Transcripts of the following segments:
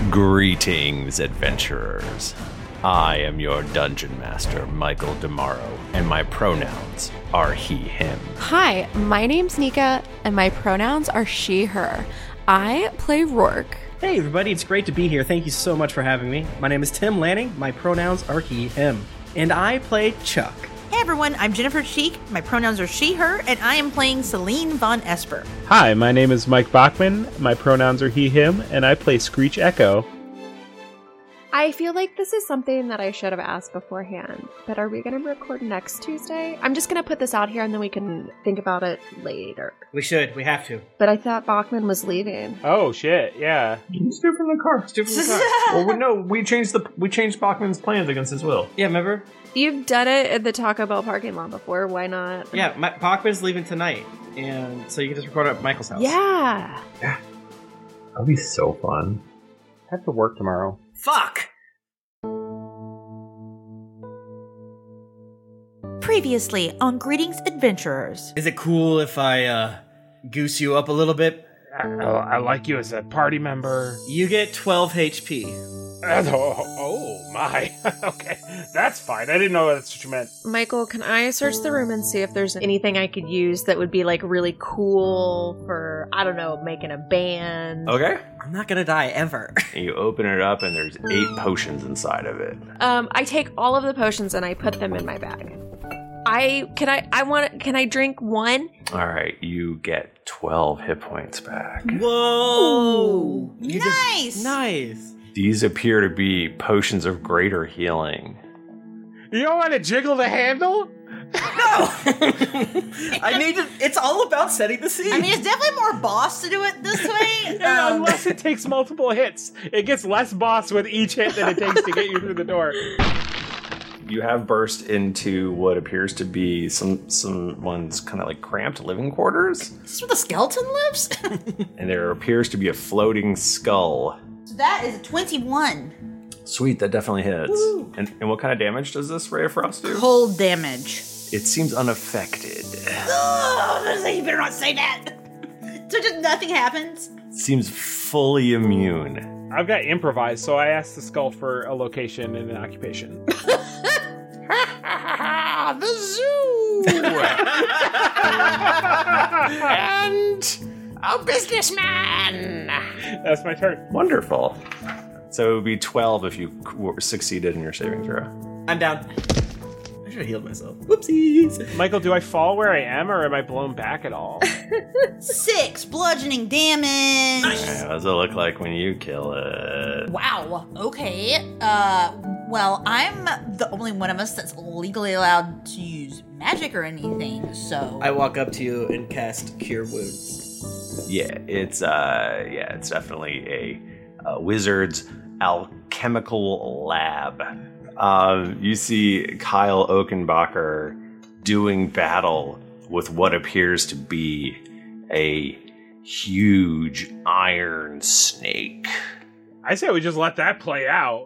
Greetings, adventurers. I am your dungeon master, Michael Demaro, and my pronouns are he, him. Hi, my name's Nika, and my pronouns are she, her. I play Rourke. Hey everybody, it's great to be here. Thank you so much for having me. My name is Tim Lanning, my pronouns are he, him. And I play Chuck. Hey everyone, I'm Jennifer Cheek, my pronouns are she, her, and I am playing Celine Von Esper. Hi, my name is Mike Bachman, my pronouns are he, him, and I play Screech Echo. I feel like this is something that I should have asked beforehand, but are we going to record next Tuesday? I'm just going to put this out here and then we can think about it later. We have to. But I thought Bachman was leaving. Oh shit, yeah. Let's do it from the car. Well, no, we changed Bachman's plans against his will. Yeah, remember? You've done it at the Taco Bell parking lot before, why not? Yeah, Bachman's leaving tonight, and so you can just record it at Michael's house. Yeah. That'll be so fun. I have to work tomorrow. Fuck! Previously on Greetings Adventurers. Is it cool if I, goose you up a little bit? I like you as a party member. You get 12 HP. Oh my. Okay, that's fine. I didn't know that's what you meant. Michael, can I search the room and see if there's anything I could use that would be, like, really cool for, I don't know, making a band? Okay. I'm not gonna die ever. You open it up and there's 8 potions inside of it. I take all of the potions and I put them in my bag. Can I drink one? Alright, you get 12 hit points back. Whoa! Nice! These appear to be potions of greater healing. You don't want to jiggle the handle? No! It's all about setting the scene. I mean, it's definitely more boss to do it this way. Unless it takes multiple hits. It gets less boss with each hit than it takes to get you through the door. You have burst into what appears to be someone's kind of like cramped living quarters. Is this where the skeleton lives? And there appears to be a floating skull. So that is a 21. Sweet, that definitely hits. And what kind of damage does this Ray of Frost do? Cold damage. It seems unaffected. Oh, you better not say that. So just nothing happens? Seems fully immune. I've got improvised, so I asked the skull for a location and an occupation. The zoo! And a businessman! That's my turn. Wonderful. So it would be 12 if you succeeded in your saving throw. I'm down. I should have healed myself. Whoopsies. Michael, do I fall where I am, or am I blown back at all? 6 bludgeoning damage. What does it look like when you kill it? Wow. Okay. Well, I'm the only one of us that's legally allowed to use magic or anything, so... I walk up to you and cast Cure Wounds. Yeah, it's definitely a wizard's alchemical lab. You see Kyle Oakenbacher doing battle with what appears to be a huge iron snake. I say we just let that play out.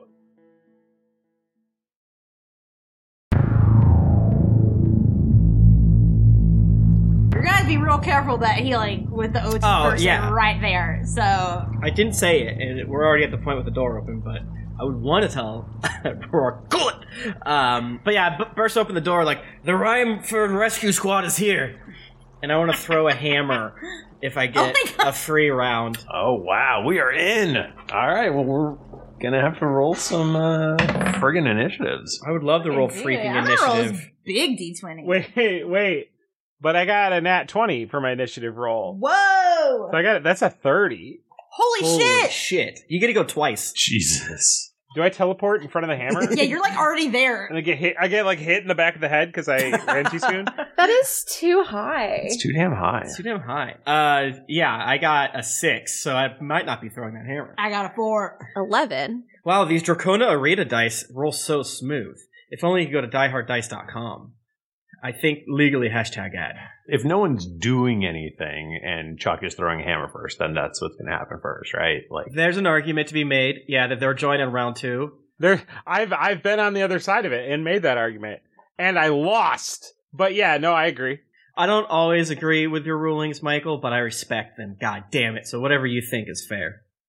You're gonna be real careful with that healing with the OT person right there. So I didn't say it, and we're already at the point with the door open, but I would want to tell Rourke, good. But yeah, burst open the door like the Rhyme for Rescue Squad is here, and I want to throw a hammer if I get a free round. Oh wow, we are in. All right, well we're gonna have to roll some friggin' initiatives. I would love to roll freaking initiative. big D20. Wait. But I got a nat 20 for my initiative roll. Whoa! So that's a 30. Holy shit! You get to go twice. Jesus. Do I teleport in front of the hammer? Yeah, you're like already there. And I get hit in the back of the head because I ran too soon? That is too high. It's too damn high. It's too damn high. Yeah, I got a 6, so I might not be throwing that hammer. I got a 4. 11. Wow, these Dracona Areta dice roll so smooth. If only you could go to dieharddice.com. I think legally #ad. If no one's doing anything and Chuck is throwing a hammer first, then that's what's going to happen first, right? Like, there's an argument to be made, that they're joining round 2. I've been on the other side of it and made that argument, and I lost. But yeah, no, I agree. I don't always agree with your rulings, Michael, but I respect them. God damn it! So whatever you think is fair.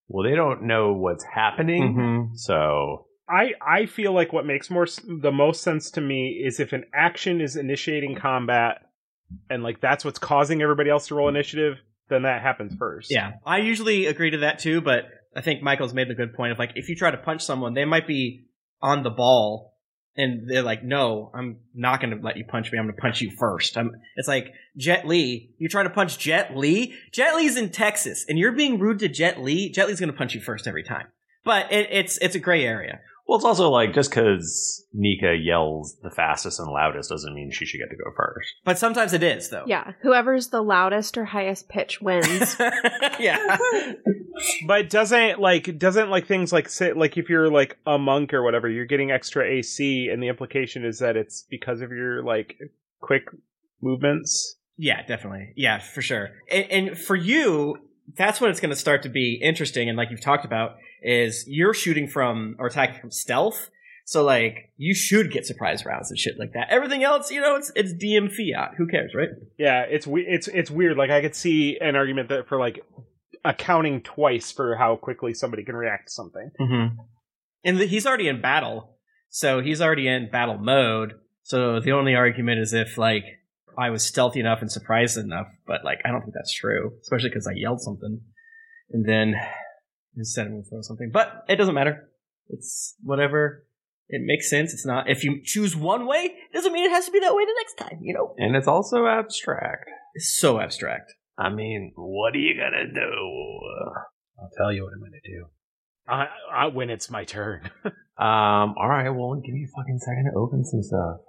Well, they don't know what's happening, so... I feel like what makes the most sense to me is if an action is initiating combat, and like that's what's causing everybody else to roll initiative, then that happens first. Yeah, I usually agree to that too, but I think Michael's made the good point of like, if you try to punch someone, they might be on the ball, and they're like, no, I'm not going to let you punch me. I'm going to punch you first. It's like, Jet Li, you're trying to punch Jet Li? Jet Li's in Texas, and you're being rude to Jet Li? Jet Li's going to punch you first every time. But it's a gray area. Well, it's also like, just because Nika yells the fastest and loudest doesn't mean she should get to go first. But sometimes it is, though. Yeah, whoever's the loudest or highest pitch wins. Yeah. But doesn't things like if you're like a monk or whatever, you're getting extra AC, and the implication is that it's because of your like quick movements? Yeah, definitely. Yeah, for sure. And for you, that's when it's going to start to be interesting, and like you've talked about, is you're shooting from or attacking from stealth, so like you should get surprise rounds and shit like that. Everything else, it's DM fiat. Who cares, right? Yeah, it's weird. Like I could see an argument that for like accounting twice for how quickly somebody can react to something. Mm-hmm. And he's already in battle, so he's already in battle mode. So the only argument is if like I was stealthy enough and surprised enough, but like I don't think that's true, especially because I yelled something and then instead I'm going to throw something. But it doesn't matter. It's whatever. It makes sense. It's not. If you choose one way, doesn't mean it has to be that way the next time, And it's also abstract. It's so abstract. I mean, what are you going to do? I'll tell you what I'm going to do. When it's my turn. All right, well, give me a fucking second to open some stuff.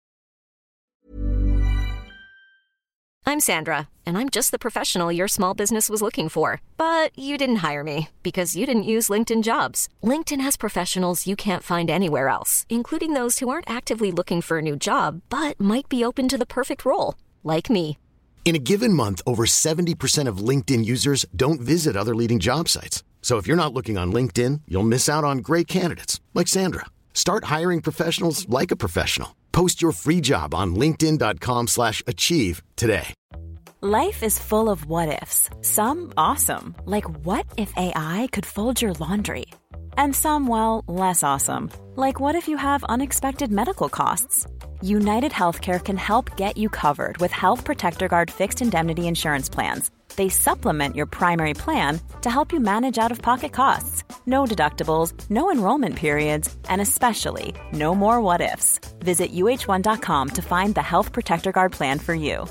I'm Sandra, and I'm just the professional your small business was looking for. But you didn't hire me because you didn't use LinkedIn Jobs. LinkedIn has professionals you can't find anywhere else, including those who aren't actively looking for a new job, but might be open to the perfect role, like me. In a given month, over 70% of LinkedIn users don't visit other leading job sites. So if you're not looking on LinkedIn, you'll miss out on great candidates like Sandra. Start hiring professionals like a professional. Post your free job on linkedin.com/achieve today. Life is full of what-ifs. Some awesome, like what if AI could fold your laundry? And some, well, less awesome, like what if you have unexpected medical costs? United Healthcare can help get you covered with Health Protector Guard fixed indemnity insurance plans. They supplement your primary plan to help you manage out-of-pocket costs. No deductibles, no enrollment periods, and especially no more what-ifs. Visit UH1.com to find the Health Protector Guard plan for you.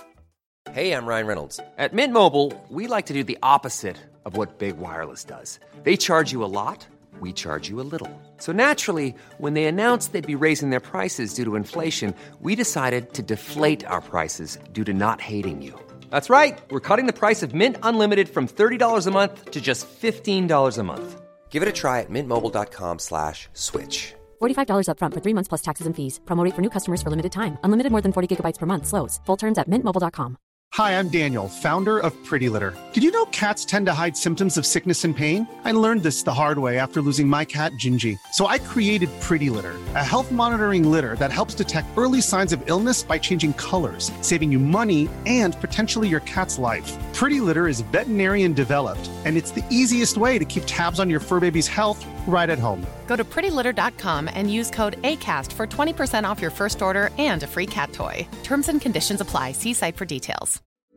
Hey, I'm Ryan Reynolds. At Mint Mobile, we like to do the opposite of what Big Wireless does. They charge you a lot, we charge you a little. So naturally, when they announced they'd be raising their prices due to inflation, we decided to deflate our prices due to not hating you. That's right. We're cutting the price of Mint Unlimited from $30 a month to just $15 a month. Give it a try at mintmobile.com/switch. $45 up front for 3 months plus taxes and fees. Promo rate for new customers for limited time. Unlimited more than 40 gigabytes per month. Slows full terms at mintmobile.com. Hi, I'm Daniel, founder of Pretty Litter. Did you know cats tend to hide symptoms of sickness and pain? I learned this the hard way after losing my cat, Gingy. So I created Pretty Litter, a health monitoring litter that helps detect early signs of illness by changing colors, saving you money and potentially your cat's life. Pretty Litter is veterinarian developed, and it's the easiest way to keep tabs on your fur baby's health right at home. Go to prettylitter.com and use code ACAST for 20% off your first order and a free cat toy. Terms and conditions apply. See site for details.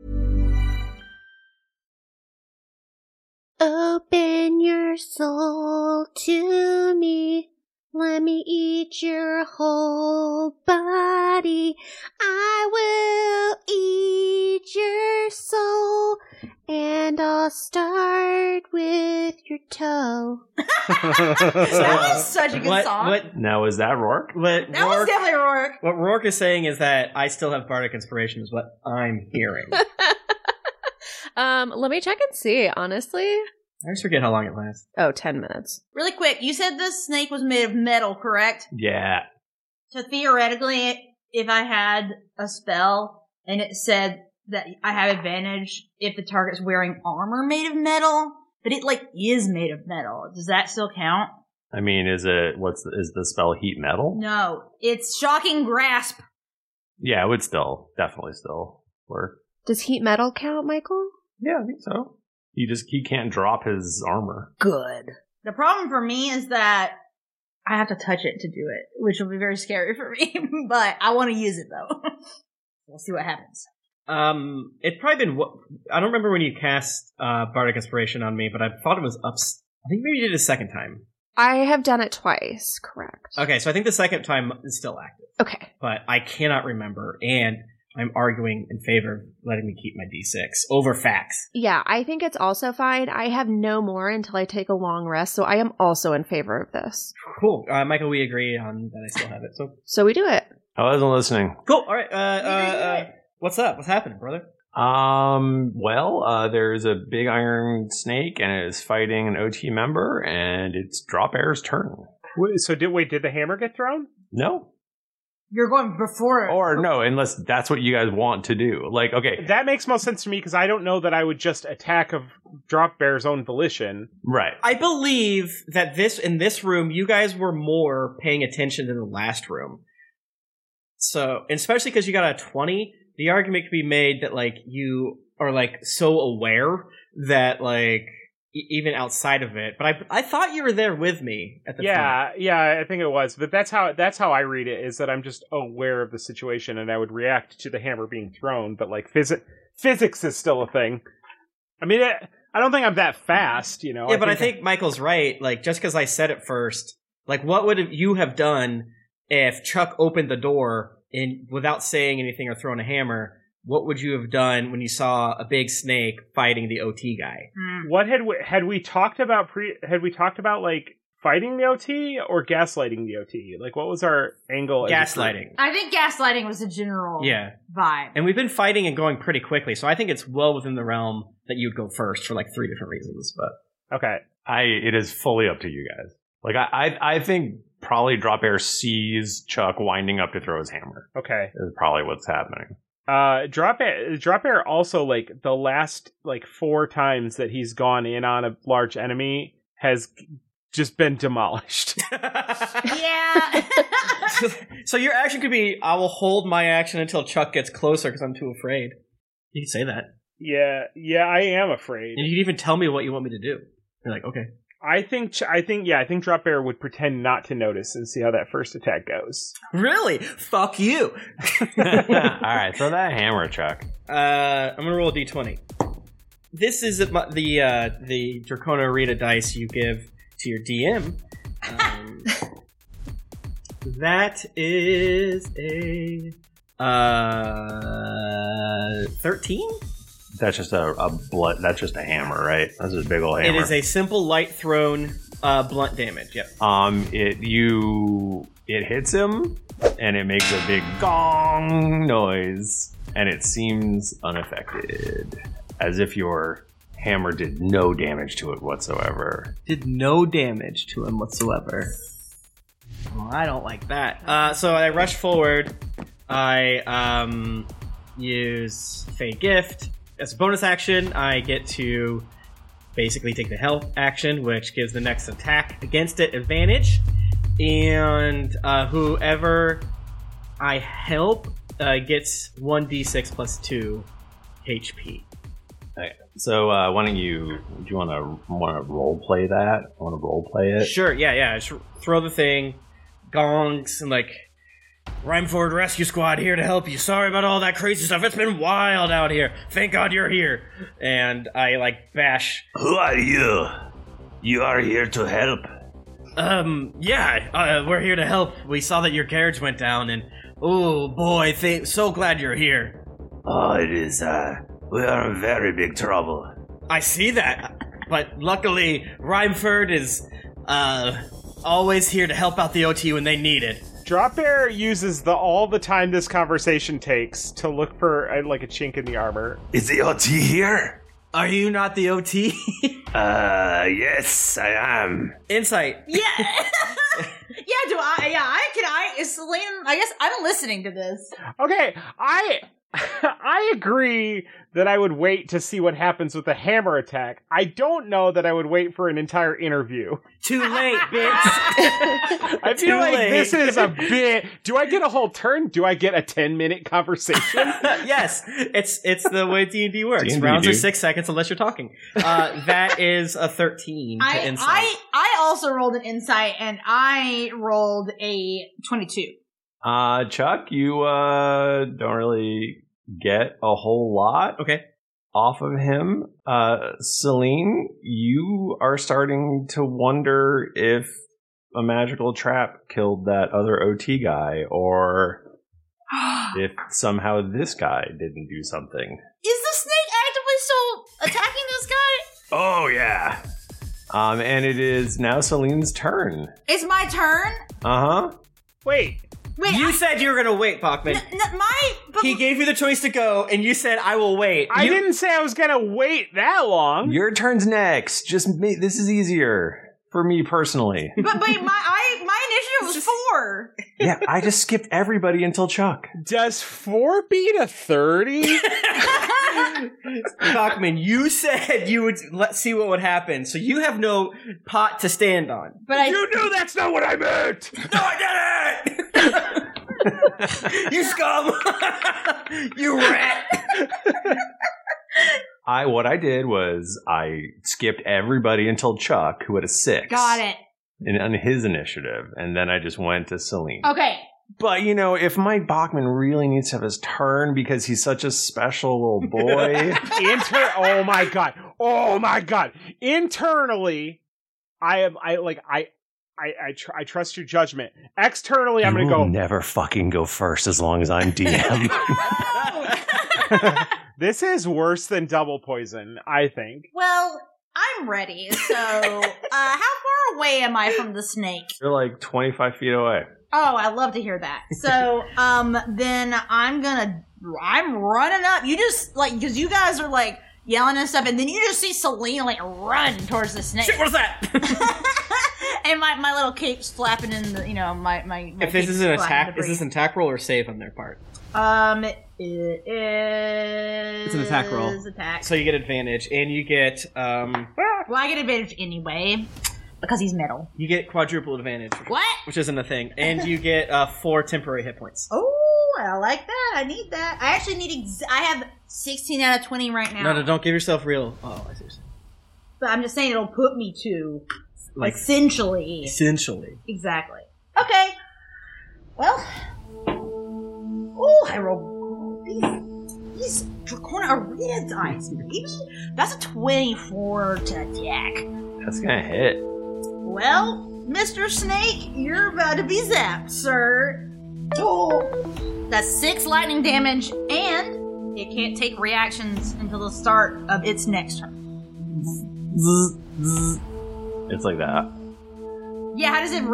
Open your soul to me. Let me eat your whole body. I will eat your soul. And I'll start with your toe. That was such a good song. Now, is that Rourke? That was definitely Rourke. What Rourke is saying is that I still have bardic inspiration is what I'm hearing. Let me check and see, honestly. I just forget how long it lasts. Oh, 10 minutes. Really quick, you said the snake was made of metal, correct? Yeah. So theoretically, if I had a spell and it said that I have advantage if the target's wearing armor made of metal, but it is made of metal, does that still count? I mean, is the spell heat metal? No, it's shocking grasp. Yeah, it would definitely still work. Does heat metal count, Michael? Yeah, I think so. He can't drop his armor. Good. The problem for me is that I have to touch it to do it, which will be very scary for me, but I want to use it though. We'll see what happens. It's probably been, I don't remember when you cast Bardic Inspiration on me, but I thought it was I think maybe you did it a second time. I have done it twice, correct. Okay, so I think the second time is still active. Okay. But I cannot remember, and I'm arguing in favor of letting me keep my D6 over facts. Yeah, I think it's also fine. I have no more until I take a long rest, so I am also in favor of this. Cool. Michael, we agree on that I still have it. So we do it. I wasn't listening. Cool. All right. What's up? What's happening, brother? There's a big iron snake, and it is fighting an OT member, and it's Drop Air's turn. So did the hammer get thrown? No. You're going before. Or no, unless that's what you guys want to do. Like, okay. That makes most sense to me, because I don't know that I would just attack of Drop Bear's own volition. Right. I believe that in this room, you guys were more paying attention than the last room. So, especially because you got a 20, the argument could be made that, like, you are, like, so aware that, like, even outside of it. But I thought you were there with me at the front. Yeah, I think it was. But that's how I read it, is that I'm just aware of the situation and I would react to the hammer being thrown. But, like, physics is still a thing. I mean, I don't think I'm that fast, you know? Yeah, but I think Michael's right. Like, just because I said it first, like, what would you have done if Chuck opened the door and without saying anything or throwing a hammer? What would you have done when you saw a big snake fighting the OT guy? What had we talked about like fighting the OT or gaslighting the OT? Like, what was our angle? Gaslighting. I think gaslighting was the general vibe. And we've been fighting and going pretty quickly, so I think it's well within the realm that you'd go first for like 3 different reasons. But okay, it is fully up to you guys. Like, I think probably Drop Air sees Chuck winding up to throw his hammer. Okay, is probably what's happening. Drop Air also, like, the last, like, 4 times that he's gone in on a large enemy has just been demolished. Yeah. So your action could be, I will hold my action until Chuck gets closer because I'm too afraid. You can say that. Yeah, I am afraid. And you can even tell me what you want me to do. You're like, okay. I think Drop Air would pretend not to notice and see how that first attack goes. Really? Fuck you. Alright, throw that hammer, Chuck. I'm gonna roll a d20. This is the Dracona Rita dice you give to your DM. That is a 13? That's just that's just a hammer, right? That's just a big old hammer. It is a simple light thrown blunt damage. Yep. It hits him and it makes a big gong noise and it seems unaffected, as if your hammer did no damage to it whatsoever. Did no damage to him whatsoever. Well, I don't like that. So I rush forward. I use Fey Gift. As a bonus action, I get to basically take the health action, which gives the next attack against it advantage. And whoever I help gets 1d6 plus 2 HP. Okay. So why don't you want to role play that? Want to role play it? Sure. Yeah. Just throw the thing, gongs, and like, Rhymeford Rescue Squad here to help you. Sorry about all that crazy stuff. It's been wild out here. Thank God you're here. And I like bash. Who are you? You are here to help. We're here to help. We saw that your carriage went down, and oh boy, so glad you're here. Oh, it is. We are in very big trouble. I see that, but luckily Rhymeford is always here to help out the OT when they need it. Drop Air uses all the time this conversation takes to look for like a chink in the armor. Is the OT here? Are you not the OT? Yes, I am. Insight. Yeah. Selene, I guess I'm listening to this. Okay, I agree that I would wait to see what happens with the hammer attack. I don't know that I would wait for an entire interview. Too late, bitch. I feel like this is a bit... Do I get a whole turn? Do I get a 10-minute conversation? Yes, it's the way D&D works. D&D, Rounds are dude. 6 seconds unless you're talking. That is a 13 to insight. I also rolled an insight, and I rolled a 22. Chuck, you don't really get a whole lot off of him. Celine, you are starting to wonder if a magical trap killed that other OT guy, or if somehow this guy didn't do something. Is the snake actively still attacking this guy? Oh, yeah. And it is now Celine's turn. It's my turn? Uh-huh. Wait, you said you were going to wait, Bachman. He gave you the choice to go, and you said, I will wait. I didn't say I was going to wait that long. Your turn's next. This is easier for me personally. But my initiative was 4. Yeah, I just skipped everybody until Chuck. Does 4 beat a 30? Bachman, you said you would see what would happen, so you have no pot to stand on. But you knew that's not what I meant! No, I didn't! You scum! You rat! What I did was I skipped everybody until Chuck, who had a 6. Got it. On his initiative, and then I just went to Celine. Okay. But, if Mike Bachman really needs to have his turn because he's such a special little boy. Oh my god. Internally, I trust your judgment. Externally, I'm going to go. Never fucking go first as long as I'm DM. This is worse than double poison, I think. Well, I'm ready. So, how far away am I from the snake? You're like 25 feet away. Oh, I love to hear that. So, then I'm running up. You just, because you guys are, yelling and stuff, and then you just see Celine, run towards the snake. Shit, what's that? And my little cape's flapping in the, my If this is an attack, is this an attack roll or save on their part? It is... It's an attack roll. Attack. So you get advantage, and you get, Well, I get advantage anyway, because he's metal. You get quadruple advantage. What? Which isn't a thing. And you get 4 temporary hit points. Oh, I like that. I need that. I actually need... I have 16 out of 20 right now. No, don't give yourself real... Oh, I see. But I'm just saying it'll put me to... Essentially. Exactly. Okay. Well... Oh, I rolled these Dracorna Arena dice, baby. That's a 24 to attack. That's gonna hit. Well, Mr. Snake, you're about to be zapped, sir. Oh, that's 6 lightning damage, and it can't take reactions until the start of its next turn. It's like that. Yeah, how does it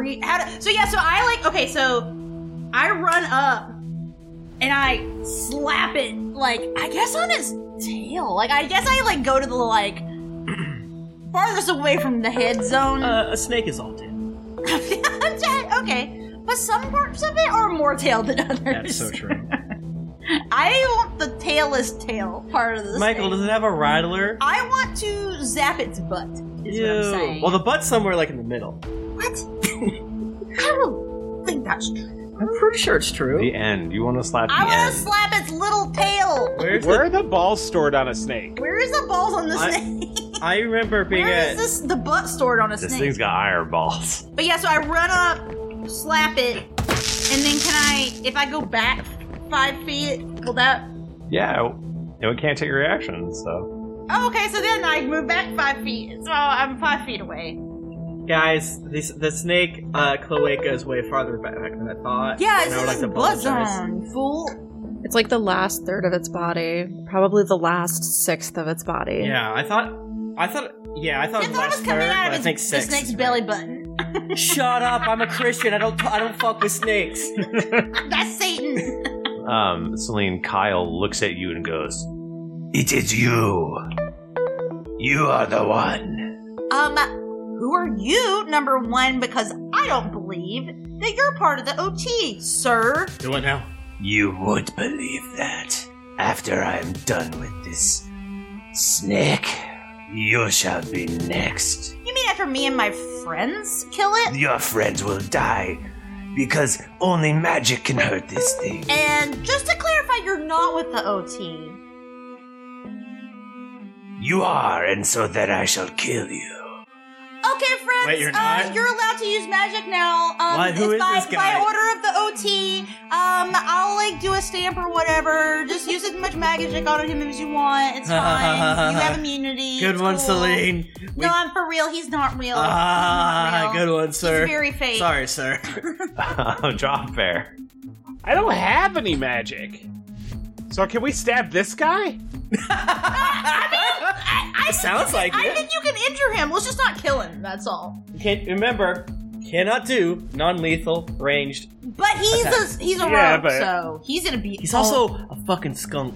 so I run up and I slap it, I guess on its tail. I guess I, go to the, farthest away from the head zone. A snake is all tail. Okay. But some parts of it are more tail than others. That's so true. I want the tailless tail part of the Michael, snake. does it have a rattler? I want to zap its butt, is what I'm saying. Well, the butt's somewhere, in the middle. What? I don't think that's true. I'm pretty sure it's true. The end. You want to slap the I want end. to slap its little tail. Where are the balls stored on a snake? Where is the balls on the snake? I remember being Where is the butt stored on a This snake? thing's got iron balls. But yeah, so I run up, slap it, and then if I go back 5 feet, will that... Yeah, it can't take reactions, so... Oh, okay, so then I move back 5 feet, so I'm 5 feet away. Guys, the snake cloaca is way farther back than I thought. Yeah, and I would it's like to in the butt apologize. zone, fool. It's the last third of its body. Probably the last sixth of its body. Yeah, I thought it was last third, but I think 6. The snake's belly button. Shut up! I'm a Christian. I don't fuck with snakes. That's Satan. Celine, Kyle looks at you and goes, It is you. You are the one. Who are you, number one? Because I don't believe that you're part of the OT, sir. Do it now. You would believe that. After I am done with this snake, you shall be next. You mean after me and my friends kill it? Your friends will die because only magic can hurt this thing. And just to clarify, you're not with the OT. You are, and so that I shall kill you. Okay, friends. Wait, you're not? You're allowed to use magic now. What? Who is this guy? By order of the OT. I'll do a stamp or whatever. Just use as much magic on him as you want. It's fine. You have immunity. Good it's one, cool. Celine. No, I'm for real. He's not real. Good one, sir. He's very fake. Sorry, sir. Drop fair. I don't have any magic. So can we stab this guy? It sounds like I it. think you can injure him. Let's just not kill him. That's all. Remember, cannot do non-lethal ranged. But he's a rogue, so he's gonna be. He's also a fucking skunk.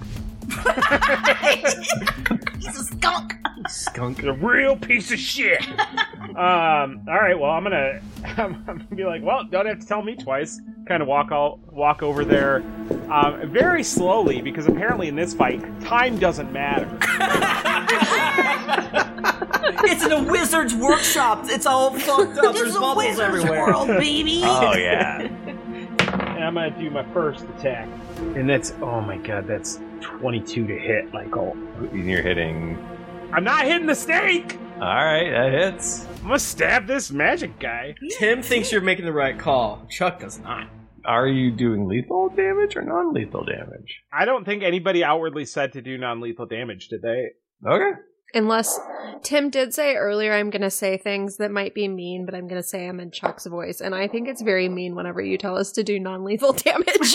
He's a skunk. Skunk. A real piece of shit. All right. Well, I'm gonna be like, well, don't have to tell me twice. Kind of walk over there, very slowly, because apparently in this fight, time doesn't matter. It's in a wizard's workshop. It's all fucked up. There's bubbles everywhere. World, baby. Oh yeah. And I'm gonna do my first attack, and that's that's 22 to hit, Michael. And you're hitting. I'm not hitting the snake. All right, that hits. I'm gonna stab this magic guy. Tim thinks you're making the right call. Chuck does not. Are you doing lethal damage or non-lethal damage? I don't think anybody outwardly said to do non-lethal damage, did they? Okay. Unless Tim did say earlier, I'm going to say things that might be mean, but I'm going to say them in Chuck's voice. And I think it's very mean whenever you tell us to do non-lethal damage.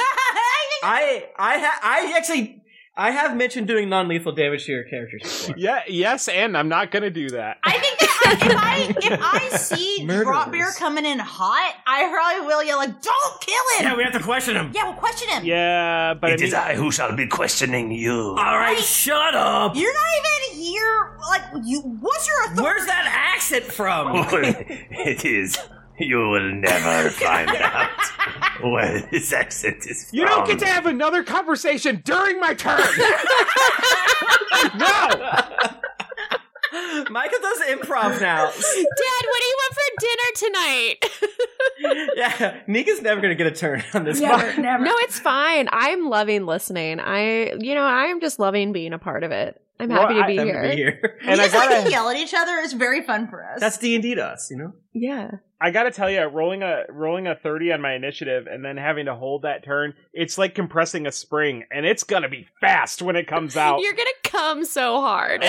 I have mentioned doing non-lethal damage to your characters before. Yeah, yes, and I'm not gonna do that. I think that if I see Drop Bear coming in hot, I probably will yell like, "Don't kill him!" Yeah, we have to question him. Yeah, we'll question him. Yeah, but It is I who shall be questioning you. All right, shut up. You're not even here. Like, what's your authority? Where's that accent from? It is. You will never find out where this accent is from. You don't get to have another conversation during my turn! No! Michael does improv now. Dad, what do you want for dinner tonight? Yeah, Nika's never going to get a turn on this. Never. No, it's fine. I'm loving listening. I'm just loving being a part of it. I'm happy to be here. And I gotta yell at each other. It's very fun for us. That's D&D to us, you know? Yeah. I gotta tell you, rolling a 30 on my initiative and then having to hold that turn, it's like compressing a spring, and it's gonna be fast when it comes out. You're gonna come so hard.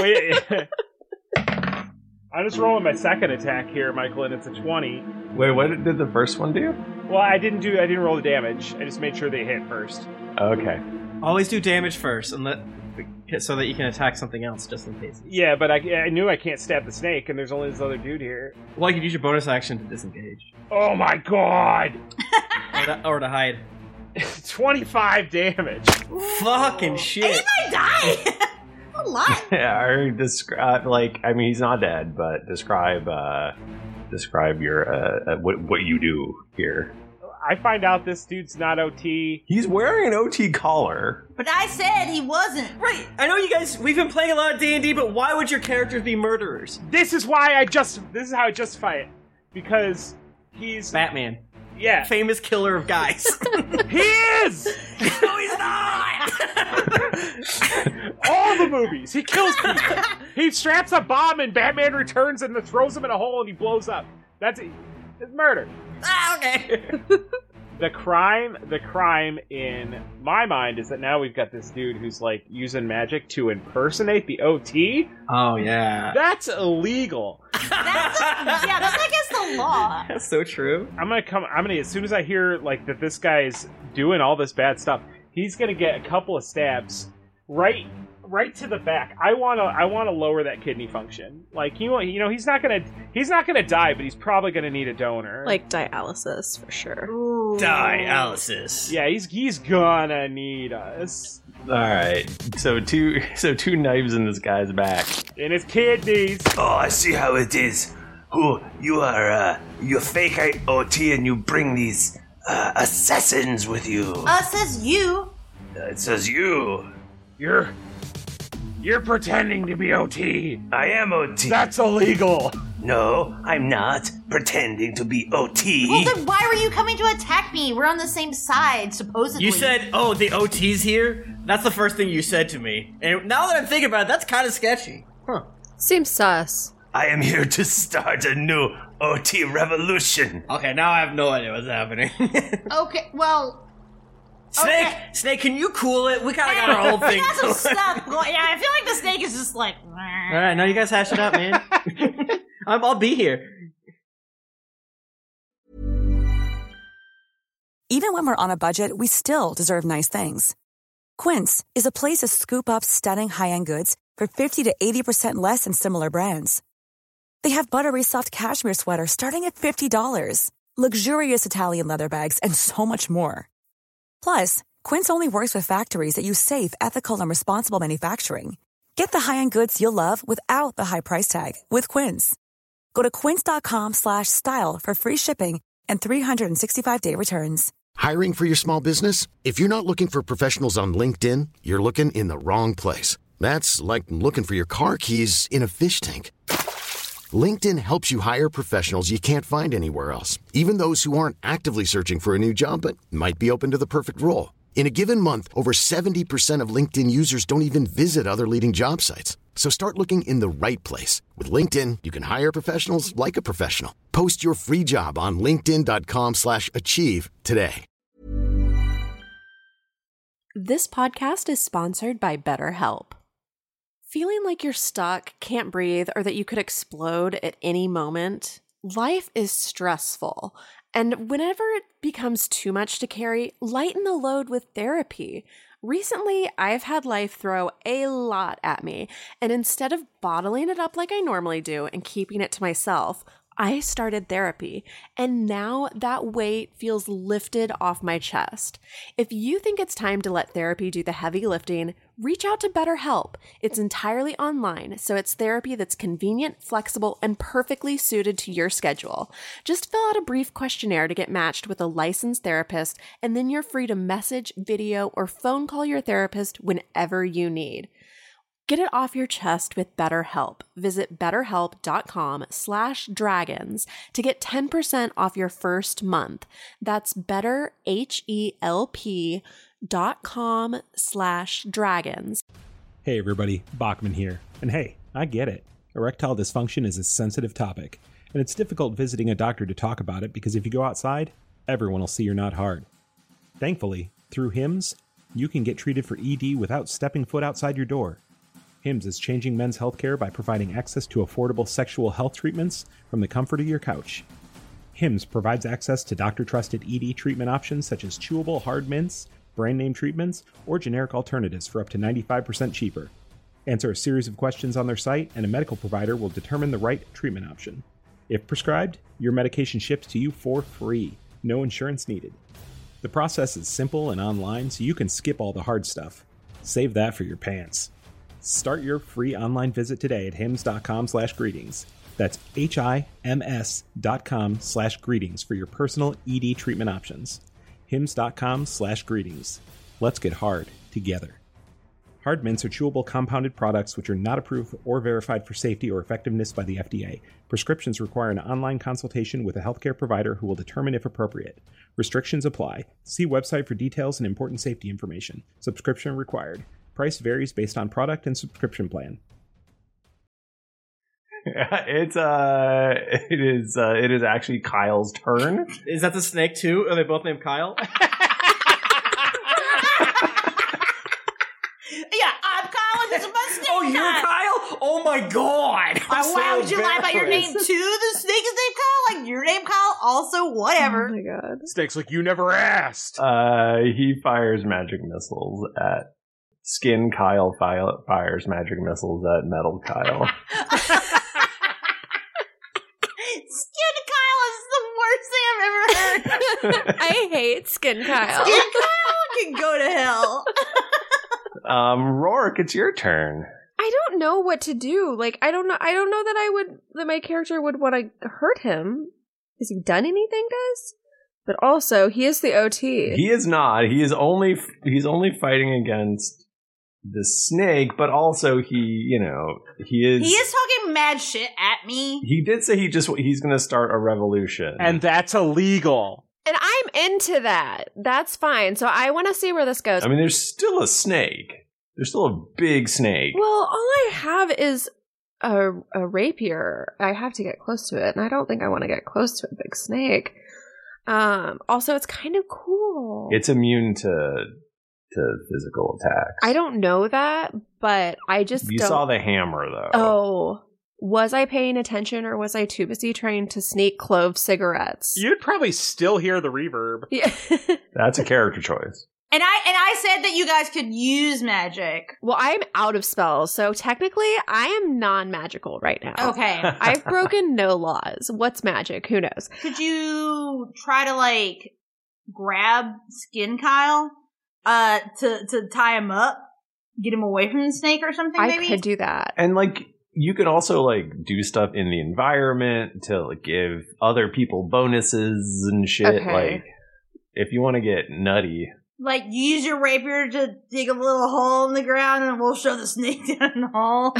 I'm just rolling my second attack here, Michael, and it's a 20. Wait, what did the first one do? Well, I didn't roll the damage. I just made sure they hit first. Okay. Always do damage first, so that you can attack something else just in case. Yeah, but I knew I can't stab the snake, and there's only this other dude here. Well, you could use your bonus action to disengage. Oh my god! or to hide. 25 damage. Fucking shit. He might die! A lot. Yeah, or describe, he's not dead, but describe your, what you do here. I find out this dude's not OT. He's wearing an OT collar. But I said he wasn't. Right. I know you guys, we've been playing a lot of D&D, but why would your characters be murderers? This is how I justify it. Because he's... Batman. Yeah. Famous killer of guys. He is! No, he's not! All the movies. He kills people. He straps a bomb and Batman returns and throws him in a hole and he blows up. That's it. It's murder. Ah, okay. The crime in my mind is that now we've got this dude who's like using magic to impersonate the OT. Oh yeah. That's illegal. That's against the law. That's so true. I'm gonna as soon as I hear like that this guy's doing all this bad stuff, he's gonna get a couple of stabs right to the back. I wanna lower that kidney function. Like he's not gonna die, but he's probably gonna need a donor. Like dialysis for sure. Ooh. Dialysis. Yeah, he's gonna need us. All right, so two knives in this guy's back. In his kidneys. Oh, I see how it is. Who you are? You're fake OT, and you bring these assassins with you. Says you. It says you. You're pretending to be OT. I am OT. That's illegal. No, I'm not pretending to be OT. Well, then why were you coming to attack me? We're on the same side, supposedly. You said, "Oh, the OT's here." That's the first thing you said to me. And now that I'm thinking about it, that's kind of sketchy. Huh? Seems sus. I am here to start a new OT revolution. Okay, now I have no idea what's happening. Okay, well. Snake, can you cool it? We kind of got our whole thing. We got some stuff going. Yeah, I feel like the snake is just like. All right, now you guys hash it out, man. I'll be here. Even when we're on a budget, we still deserve nice things. Quince is a place to scoop up stunning high-end goods for 50 to 80% less than similar brands. They have buttery soft cashmere sweaters starting at $50, luxurious Italian leather bags, and so much more. Plus, Quince only works with factories that use safe, ethical, and responsible manufacturing. Get the high-end goods you'll love without the high price tag with Quince. Go to quince.com/style for free shipping and 365-day returns. Hiring for your small business? If you're not looking for professionals on LinkedIn, you're looking in the wrong place. That's like looking for your car keys in a fish tank. LinkedIn helps you hire professionals you can't find anywhere else, even those who aren't actively searching for a new job but might be open to the perfect role. In a given month, over 70% of LinkedIn users don't even visit other leading job sites. So start looking in the right place. With LinkedIn, you can hire professionals like a professional. Post your free job on linkedin.com/achieve today. This podcast is sponsored by BetterHelp. Feeling like you're stuck, can't breathe, or that you could explode at any moment? Life is stressful. And whenever it becomes too much to carry, lighten the load with therapy. Recently, I've had life throw a lot at me, and instead of bottling it up like I normally do and keeping it to myself, I started therapy, and now that weight feels lifted off my chest. If you think it's time to let therapy do the heavy lifting, reach out to BetterHelp. It's entirely online, so it's therapy that's convenient, flexible, and perfectly suited to your schedule. Just fill out a brief questionnaire to get matched with a licensed therapist, and then you're free to message, video, or phone call your therapist whenever you need. Get it off your chest with BetterHelp. Visit betterhelp.com/dragons to get 10% off your first month. That's betterhelp.com/dragons. Hey everybody, Bachman here. And hey, I get it. Erectile dysfunction is a sensitive topic, and it's difficult visiting a doctor to talk about it because if you go outside, everyone will see you're not hard. Thankfully, through HIMS, you can get treated for ED without stepping foot outside your door. HIMS is changing men's healthcare by providing access to affordable sexual health treatments from the comfort of your couch. HIMS provides access to doctor-trusted ED treatment options such as chewable hard mints, brand name treatments, or generic alternatives for up to 95% cheaper. Answer a series of questions on their site, and a medical provider will determine the right treatment option. If prescribed, your medication ships to you for free, no insurance needed. The process is simple and online, so you can skip all the hard stuff. Save that for your pants. Start your free online visit today at hims.com/greetings. That's HIMS.com/greetings for your personal ED treatment options. hims.com/greetings. Let's get hard together. Hard mints are chewable compounded products which are not approved or verified for safety or effectiveness by the FDA. Prescriptions require an online consultation with a healthcare provider who will determine if appropriate. Restrictions apply. See website for details and important safety information. Subscription required. Price varies based on product and subscription plan. It is actually Kyle's turn. Is that the snake too? Are they both named Kyle? Yeah, I'm Kyle and this is my snake. Oh, you're Kyle? Oh my god! Why would you lie about your name too? The snake is named Kyle? Like your name Kyle? Also, whatever. Oh my god. Snake's like, you never asked. He fires magic missiles at Skin Kyle, fires magic missiles at Metal Kyle. Skin Kyle is the worst thing I've ever heard. I hate Skin Kyle. Skin Kyle can go to hell. Rourke, it's your turn. I don't know what to do. Like, I don't know that my character would want to hurt him. Has he done anything, guys? But also, he is the OT. He is not. He's only fighting against the snake, but also he is... He is talking mad shit at me. He did say he's going to start a revolution. And that's illegal. And I'm into that. That's fine. So I want to see where this goes. I mean, there's still a snake. There's still a big snake. Well, all I have is a rapier. I have to get close to it, and I don't think I want to get close to a big snake. Also, it's kind of cool. It's immune to physical attacks. I don't know that, but I just You saw the hammer, though. Oh, was I paying attention, or was I too busy trying to sneak clove cigarettes? You'd probably still hear the reverb. Yeah. That's a character choice. And I said that you guys could use magic. Well, I'm out of spells, so technically I am non-magical right now. Okay. I've broken no laws. What's magic? Who knows? Could you try to, like, grab Skin Kyle to tie him up? Get him away from the snake or something, maybe? I could do that. And, like, you could also, like, do stuff in the environment to, like, give other people bonuses and shit. Okay. Like, if you want to get nutty... Like, use your rapier to dig a little hole in the ground and we'll show the snake down the hole.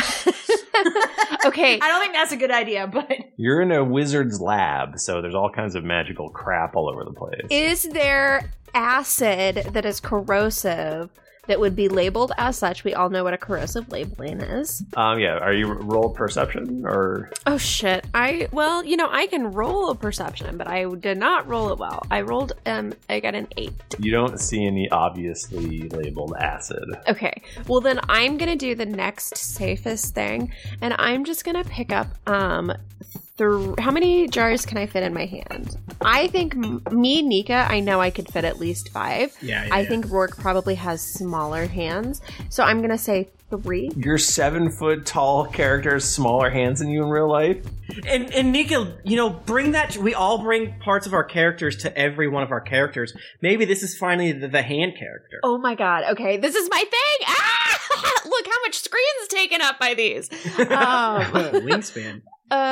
Okay. I don't think that's a good idea, but... You're in a wizard's lab, so there's all kinds of magical crap all over the place. Is there acid that is corrosive that would be labeled as such? We all know what a corrosive labeling is. Yeah. Are you roll perception or? Oh shit! I can roll a perception, but I did not roll it well. I rolled I got an 8. You don't see any obviously labeled acid. Okay. Well, then I'm gonna do the next safest thing, and I'm just gonna pick up how many jars can I fit in my hand? I think me, Nika, I know I could fit at least 5. Yeah. I think Rourke probably has smaller hands, so I'm gonna say 3. Your 7-foot tall character has smaller hands than you in real life. And Nika, bring that. We all bring parts of our characters to every one of our characters. Maybe this is finally the hand character. Oh my god! Okay, this is my thing. Ah! Look how much screen's taken up by these. Wingspan.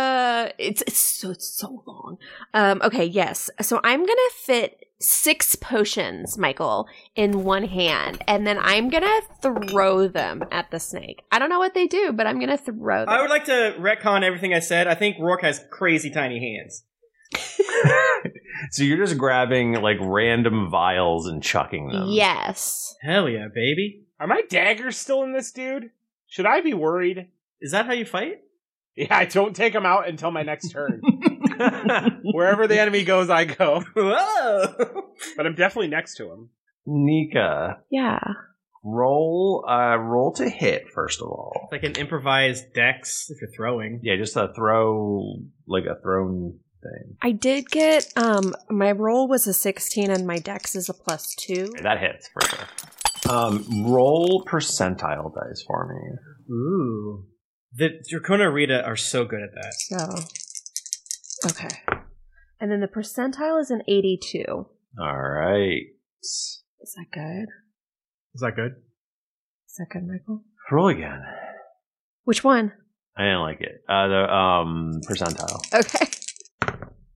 It's so long. Okay, yes. So I'm gonna fit 6 potions, Michael, in one hand, and then I'm gonna throw them at the snake. I don't know what they do, but I'm gonna throw them. I would like to retcon everything I said. I think Rourke has crazy tiny hands. So you're just grabbing, like, random vials and chucking them. Yes. Hell yeah, baby. Are my daggers still in this dude? Should I be worried? Is that how you fight? Yeah, I don't take them out until my next turn. Wherever the enemy goes, I go. Whoa! But I'm definitely next to him. Nika. Yeah. Roll to hit, first of all. It's like an improvised dex if you're throwing. Yeah, just a throw, like a thrown thing. I did get, my roll was a 16 and my dex is a +2. That hits, for sure. Roll percentile dice for me. Ooh. The Dracona Rita are so good at that. So, okay. And then the percentile is an 82. All right. Is that good? Is that good? Is that good, Michael? Roll again. Which one? I didn't like it. The percentile. Okay.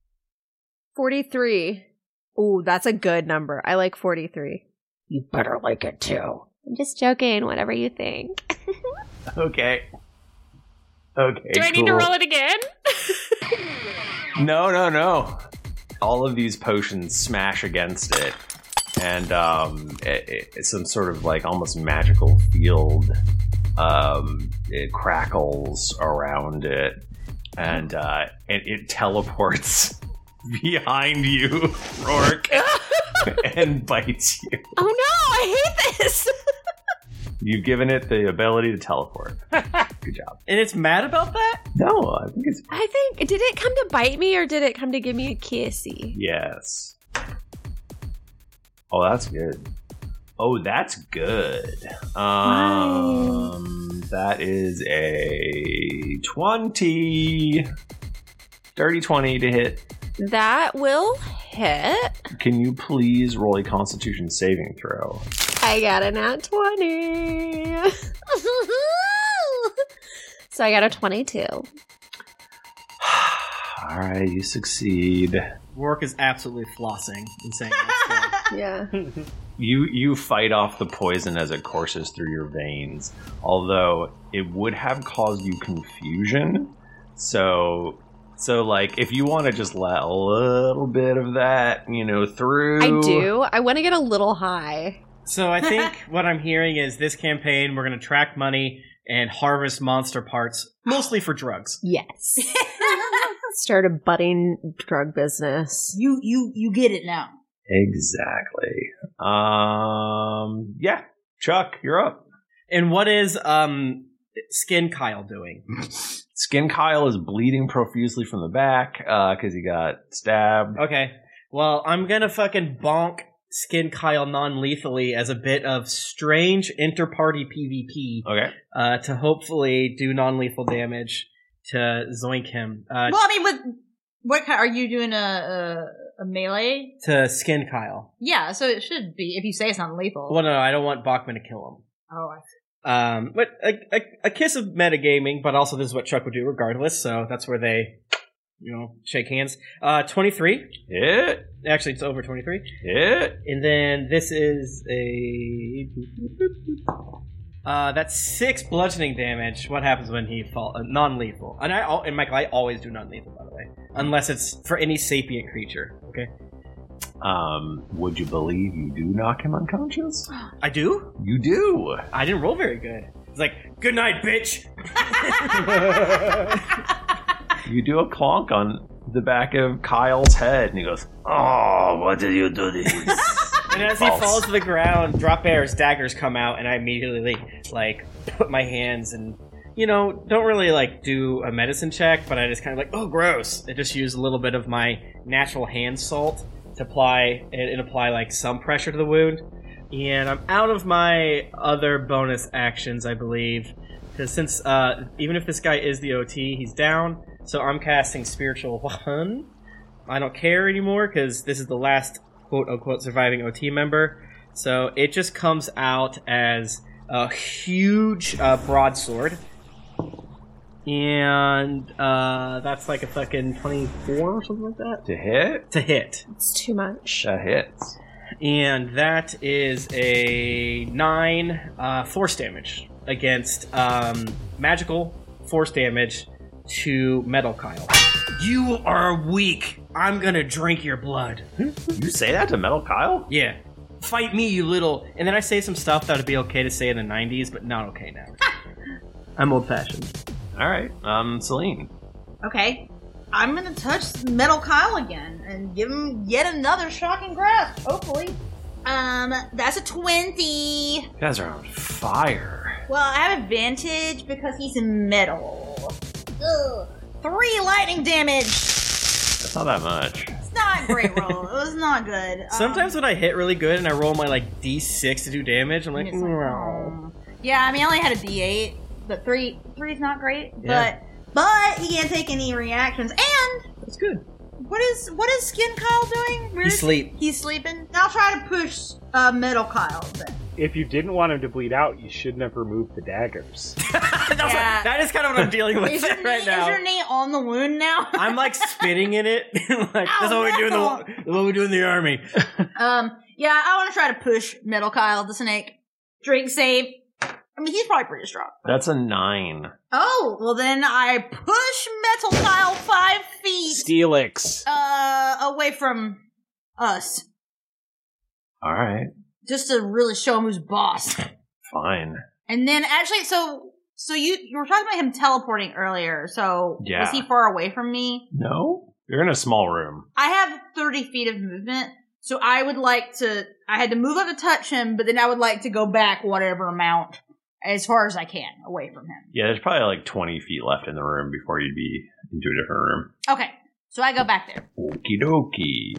43. Ooh, that's a good number. I like 43. You better like it too. I'm just joking. Whatever you think. Okay. Okay. Do I need to roll it again? No. All of these potions smash against it, and it's some sort of like almost magical field. It crackles around it, and it teleports behind you, Rourke, and bites you. Oh no! I hate this. You've given it the ability to teleport. Good job. And it's mad about that? No, I think it's... Did it come to bite me or did it come to give me a kissy? Yes. Oh, that's good. Oh, that's good. That is a 20. Dirty 20 to hit. That will hit. Can you please roll a Constitution saving throw? I got a nat 20. So I got a 22. All right, you succeed. Rourke is absolutely flossing and saying that. Yeah. You fight off the poison as it courses through your veins, although it would have caused you confusion. So like, if you want to just let a little bit of that, through. I do. I want to get a little high. So I think what I'm hearing is this campaign, we're going to track money and harvest monster parts, mostly for drugs. Yes. Start a budding drug business. You get it now. Exactly. Yeah. Chuck, you're up. And what is Skin Kyle doing? Skin Kyle is bleeding profusely from the back because he got stabbed. Okay. Well, I'm gonna fucking bonk Skin Kyle non-lethally as a bit of strange inter-party PvP. Okay. To hopefully do non-lethal damage to zoink him. Well, I mean, with what kind, are you doing a melee? To Skin Kyle. Yeah, so it should be, if you say it's not lethal. Well, no, I don't want Bachman to kill him. Oh, I see. But a kiss of metagaming, but also this is what Chuck would do regardless, so that's where they, shake hands. 23. Hit. Actually, it's over 23. Hit. And then this is a... that's 6 bludgeoning damage. What happens when he falls? Non-lethal. And Michael, I always do non-lethal, by the way. Unless it's for any sapient creature, okay? Would you believe you do knock him unconscious? I do? You do. I didn't roll very good. It's like, good night, bitch! You do a clonk on the back of Kyle's head, and he goes, "Oh, what did you do this?" And as he falls to the ground, drop bear's daggers come out, and I immediately, put my hands and, don't really, do a medicine check, but I just kind of oh, gross. I just use a little bit of my natural hand salt to apply some pressure to the wound. And I'm out of my other bonus actions, I believe, because since even if this guy is the OT, he's down. So I'm casting Spiritual Weapon. I don't care anymore because this is the last quote-unquote surviving OT member. So it just comes out as a huge broadsword. And that's like a fucking 24 or something like that. To hit? To hit. It's too much. That hits. And that is a 9 force damage against magical force damage to Metal Kyle. You are weak. I'm gonna drink your blood. You say that to Metal Kyle? Yeah. Fight me, you little... And then I say some stuff that would be okay to say in the 90s, but not okay now. I'm old-fashioned. Alright, Celine. Okay. I'm gonna touch Metal Kyle again and give him yet another shocking grasp, hopefully. That's a 20. You guys are on fire. Well, I have advantage because he's metal. Ugh. 3 lightning damage. That's not that much. It's not a great roll. It was not good. Sometimes when I hit really good and I roll my D6 to do damage, I'm like, yeah, I mean, I only had a D8, but 3 is not great. Yeah. But he can't take any reactions, and that's good. What is Skin Kyle doing? He's sleeping. He's sleeping. I'll try to push Metal Kyle then. If you didn't want him to bleed out, you shouldn't have removed the daggers. That is kind of what I'm dealing with right now. Is your knee on the wound now? I'm spitting in it. That's what we do in the army. Yeah, I want to try to push Metal Kyle the snake. Drink save. I mean, he's probably pretty strong. That's a 9. Oh, well then I push Metal Kyle 5 feet. Steelix. Away from us. Alright. Just to really show him who's boss. Fine. And then actually, so you were talking about him teleporting earlier, so yeah. Was he far away from me? No. You're in a small room. I have 30 feet of movement, so I had to move up to touch him, but then I would like to go back whatever amount as far as I can away from him. Yeah, there's probably 20 feet left in the room before you'd be into a different room. Okay, so I go back there. Okie dokie.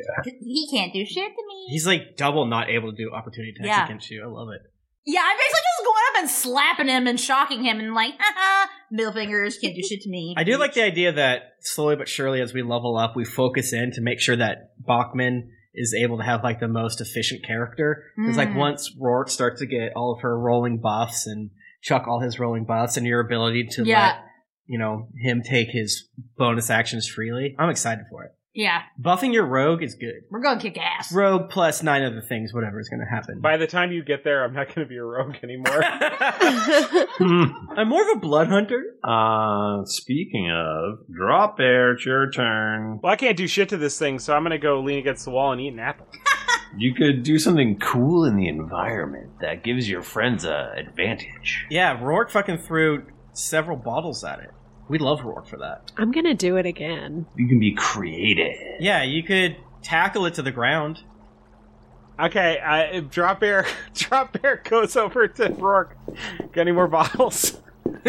He can't do shit to me. He's double not able to do opportunity attacks against you. I love it. Yeah, I'm basically just going up and slapping him and shocking him and haha, middle fingers, can't do shit to me. I do like the idea that slowly but surely as we level up, we focus in to make sure that Bachman is able to have the most efficient character. Because once Rourke starts to get all of her rolling buffs and Chuck all his rolling buffs and your ability to let him take his bonus actions freely, I'm excited for it. Yeah. Buffing your rogue is good. We're going to kick ass. Rogue plus 9 other things, whatever is going to happen. By the time you get there, I'm not going to be a rogue anymore. I'm more of a blood hunter. Speaking of, Drop Bear, it's your turn. Well, I can't do shit to this thing, so I'm going to go lean against the wall and eat an apple. You could do something cool in the environment that gives your friends a advantage. Yeah, Rourke fucking threw several bottles at it. We love Rourke for that. I'm gonna do it again. You can be creative. Yeah, you could tackle it to the ground. Okay, Drop Bear goes over to Rourke. Got any more bottles?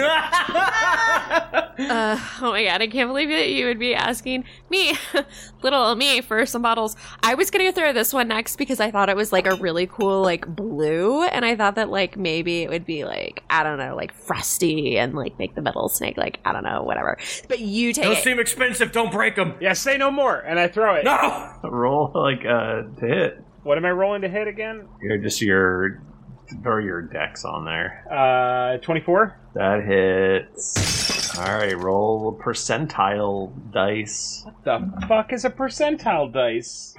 Oh my god, I can't believe that you would be asking me, little me, for some bottles. I was gonna throw this one next because I thought it was like a really cool like blue, and I thought that like maybe it would be like, I don't know, like frosty and like make the metal snake like, I don't know, whatever. But you take Those it. seem expensive, don't break them. Yeah, say no more, and I throw it. No! Roll to hit. What am I rolling to hit again? Throw your dex on there. 24? That hits. Alright, roll percentile dice. What the fuck is a percentile dice?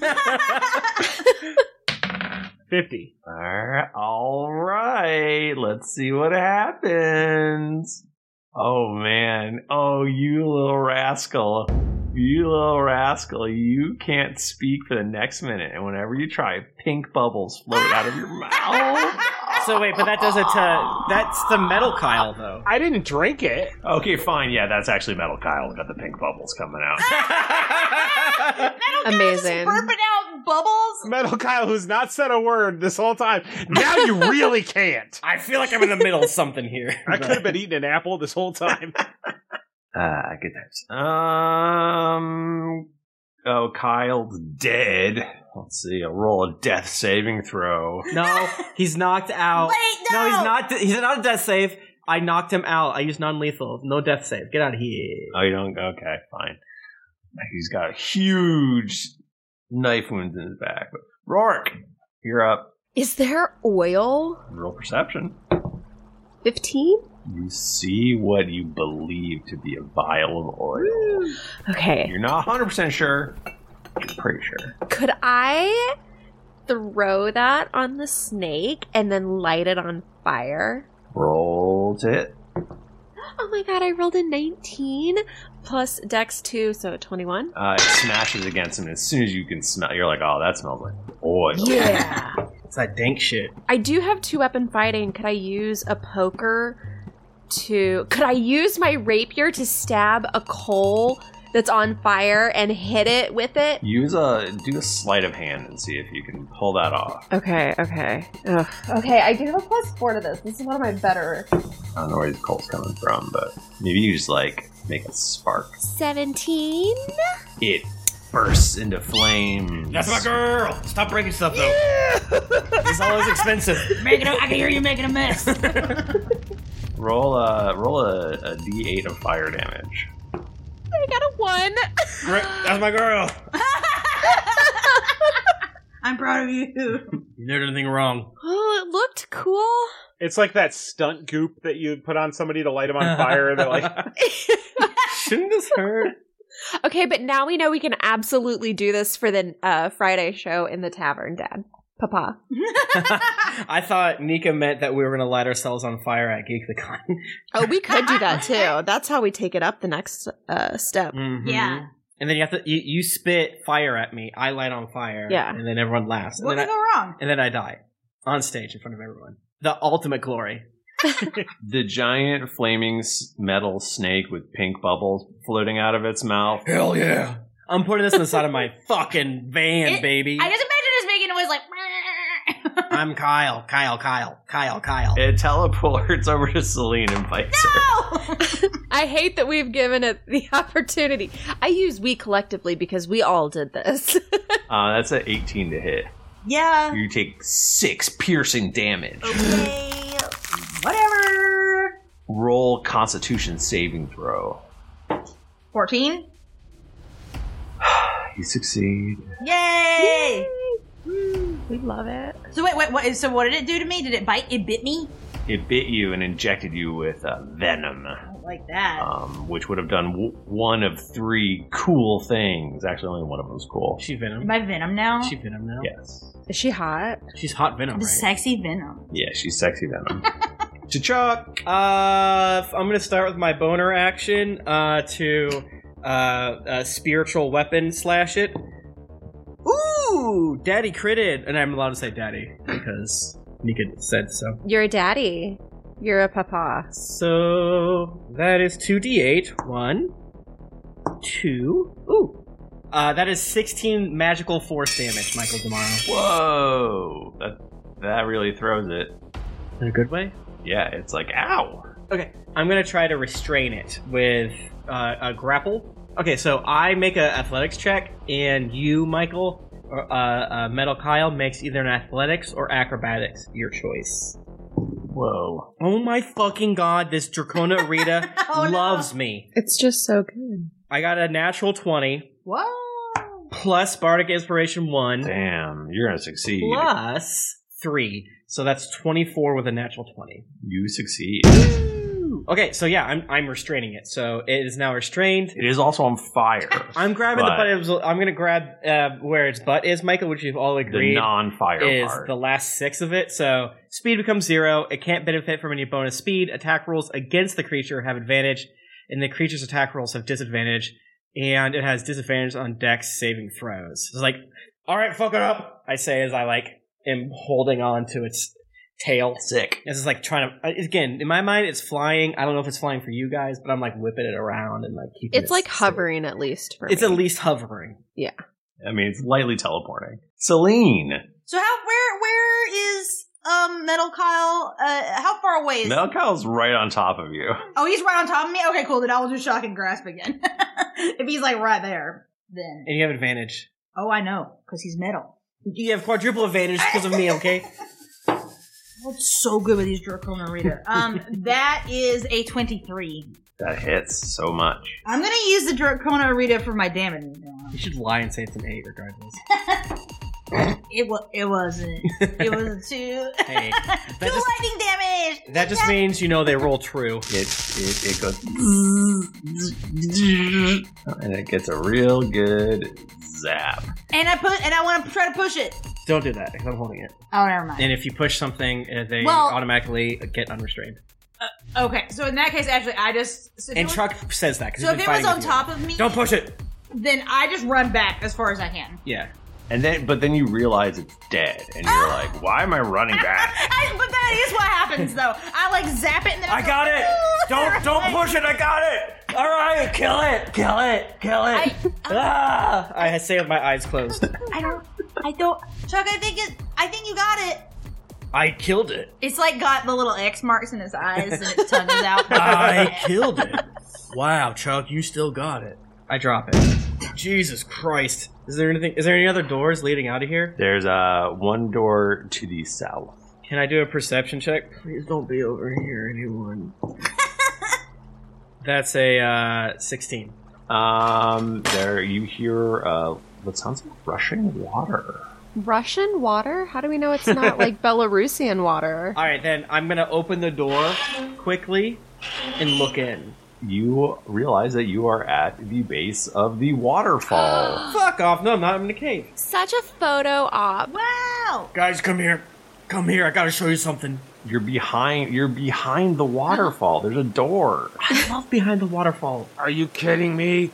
50. Alright, let's see what happens. Oh man. Oh, you little rascal. You can't speak for the next minute, and whenever you try, pink bubbles float out of your mouth. So wait, but that does it to... That's the Metal Kyle, though. I didn't drink it. Okay, fine. Yeah, that's actually Metal Kyle. Got the pink bubbles coming out. Amazing. Burping out bubbles. Metal Kyle, who's not said a word this whole time. Now you really can't. I feel like I'm in the middle of something here. I could have been eating an apple this whole time. Good times. Oh, Kyle's dead. Let's see. I'll roll a death saving throw. No, he's knocked out. Wait, no! He's not. He's not a death save. I knocked him out. I used non-lethal. No death save. Get out of here. Oh, you don't? Okay, fine. He's got huge knife wounds in his back. But Rourke, you're up. Is there oil? Roll perception. 15? You see what you believe to be a vial of oil. Okay. You're not 100% sure. You're pretty sure. Could I throw that on the snake and then light it on fire? Roll to hit. Oh my god, I rolled a 19 plus dex 2, so 21. It smashes against him. As soon as you can smell, you're like, oh, that smells like oil. Yeah. It's that dank shit. I do have 2-weapon fighting. Could I use a poker to... Could I use my rapier to stab a coal that's on fire and hit it with it? Do a sleight of hand and see if you can pull that off. Okay. Ugh. Okay, I do have a +4 to this. This is one of my better. I don't know where these coal's coming from, but maybe you just make a spark. 17? It bursts into flames. That's my girl. Stop breaking stuff though. Yeah! It's always expensive. I can hear you making a mess. Roll a D8 of fire damage. I got a 1. Great. That's my girl. I'm proud of you. You did anything wrong. Oh, it looked cool. It's like that stunt goop that you put on somebody to light them on fire. They're like, shouldn't this hurt? Okay, but now we know we can absolutely do this for the Friday show in the tavern, Dad. Papa. I thought Nika meant that we were going to light ourselves on fire at GeeklyCon. Oh, we could do that too. That's how we take it up the next step. Mm-hmm. Yeah. And then you spit fire at me. I light on fire. Yeah. And then everyone laughs. What could go wrong? And then I die on stage in front of everyone. The ultimate glory. The giant flaming metal snake with pink bubbles floating out of its mouth. Hell yeah. I'm putting this inside of my fucking van, baby. I just imagine it's making a noise like... I'm Kyle. It teleports over to Celine and bites her. I hate that we've given it the opportunity. I use we collectively because we all did this. That's an 18 to hit. Yeah. You take 6 piercing damage. Okay. Whatever. Roll Constitution saving throw. 14. You succeed. Yay! We love it. So wait, so what did it do to me? Did it bite? It bit me? It bit you and injected you with venom. like that. Which would have done one of 3 cool things. Actually, only one of them was cool. She Venom. Am I Venom now? She Venom now? Yes. Is she hot? She's hot Venom, The right? sexy Venom. Yeah, she's sexy Venom. Chuck. I'm gonna start with my boner action to spiritual weapon slash it. Ooh, daddy critted, and I'm allowed to say daddy because Nika said so. You're a daddy. You're a papa. So that is 2d8. 1, 2. Ooh. That is 16 magical force damage, Michael Damaro. Whoa, that really throws it. In a good way? Yeah, it's like, ow. Okay, I'm gonna try to restrain it with a grapple. Okay, so I make an athletics check, and you, Michael, or Metal Kyle, makes either an athletics or acrobatics, your choice. Whoa. Oh my fucking god, this Dracona Rita loves me. It's just so good. I got a natural 20. Whoa. Plus Bardic Inspiration 1. Damn, you're gonna succeed. Plus 3. So that's 24 with a natural 20. You succeed. Okay, so yeah, I'm restraining it. So it is now restrained. It is also on fire. I'm grabbing the butt. I'm gonna grab where its butt is, Michael, which you've all agreed The non-fire is part. the last 6 of it. So speed becomes 0. It can't benefit from any bonus speed. Attack rolls against the creature have advantage, and the creature's attack rolls have disadvantage. And it has disadvantage on Dex saving throws. It's like, all right, fuck it up, I say as I am holding on to its tail. Sick. This is trying to, again, in my mind, it's flying. I don't know if it's flying for you guys, but I'm whipping it around and keeping It's hovering at least for It's me. at least hovering. Yeah. I mean, it's lightly teleporting. Celine. So where is Metal Kyle? How far away is Metal Kyle's right on top of you. Oh, he's right on top of me? Okay, cool. Then I will do shock and grasp again. If he's right there, then. And you have advantage. Oh, I know, because he's metal. You have quadruple advantage because of me, okay? That's so good with these Dracona Rita. That is a 23. That hits so much. I'm gonna use the Dracona Rita for my damage now. You should lie and say it's an 8 regardless. It wasn't. It was a 2. Hey, 2 lightning damage! That just means they roll true. It goes and it gets a real good zap. And I want to try to push it. Don't do that because I'm holding it. Oh, never mind. And if you push something, they Well- automatically get unrestrained. Okay, so in that case, actually, I just... So And Chuck says that. 'cause So he's if been it was fighting on with you. top of me... Don't push it! Then I just run back as far as I can. Yeah. But then you realize it's dead, and you're like, why am I running back? But that is what happens, though. I zap it and then I got it! Don't push it! I got it! All right, kill it! Kill it! Kill it! I say with my eyes closed. I don't. Chuck, I think you got it. I killed it. It's got the little X marks in his eyes and its tongue is out. I killed it. Wow, Chuck, you still got it. I drop it. Jesus Christ. Is there any other doors leading out of here? There's one door to the south. Can I do a perception check? Please don't be over here, anyone. That's a 16. There you hear what sounds like rushing water. Russian water? How do we know it's not Belarusian water? All right, then I'm gonna open the door quickly and look in. You realize that you are at the base of the waterfall. Fuck off! No, I'm not. I'm in a cave. Such a photo op. Wow! Guys, come here. Come here. I gotta show you something. You're behind the waterfall. There's a door. I love behind the waterfall. Are you kidding me?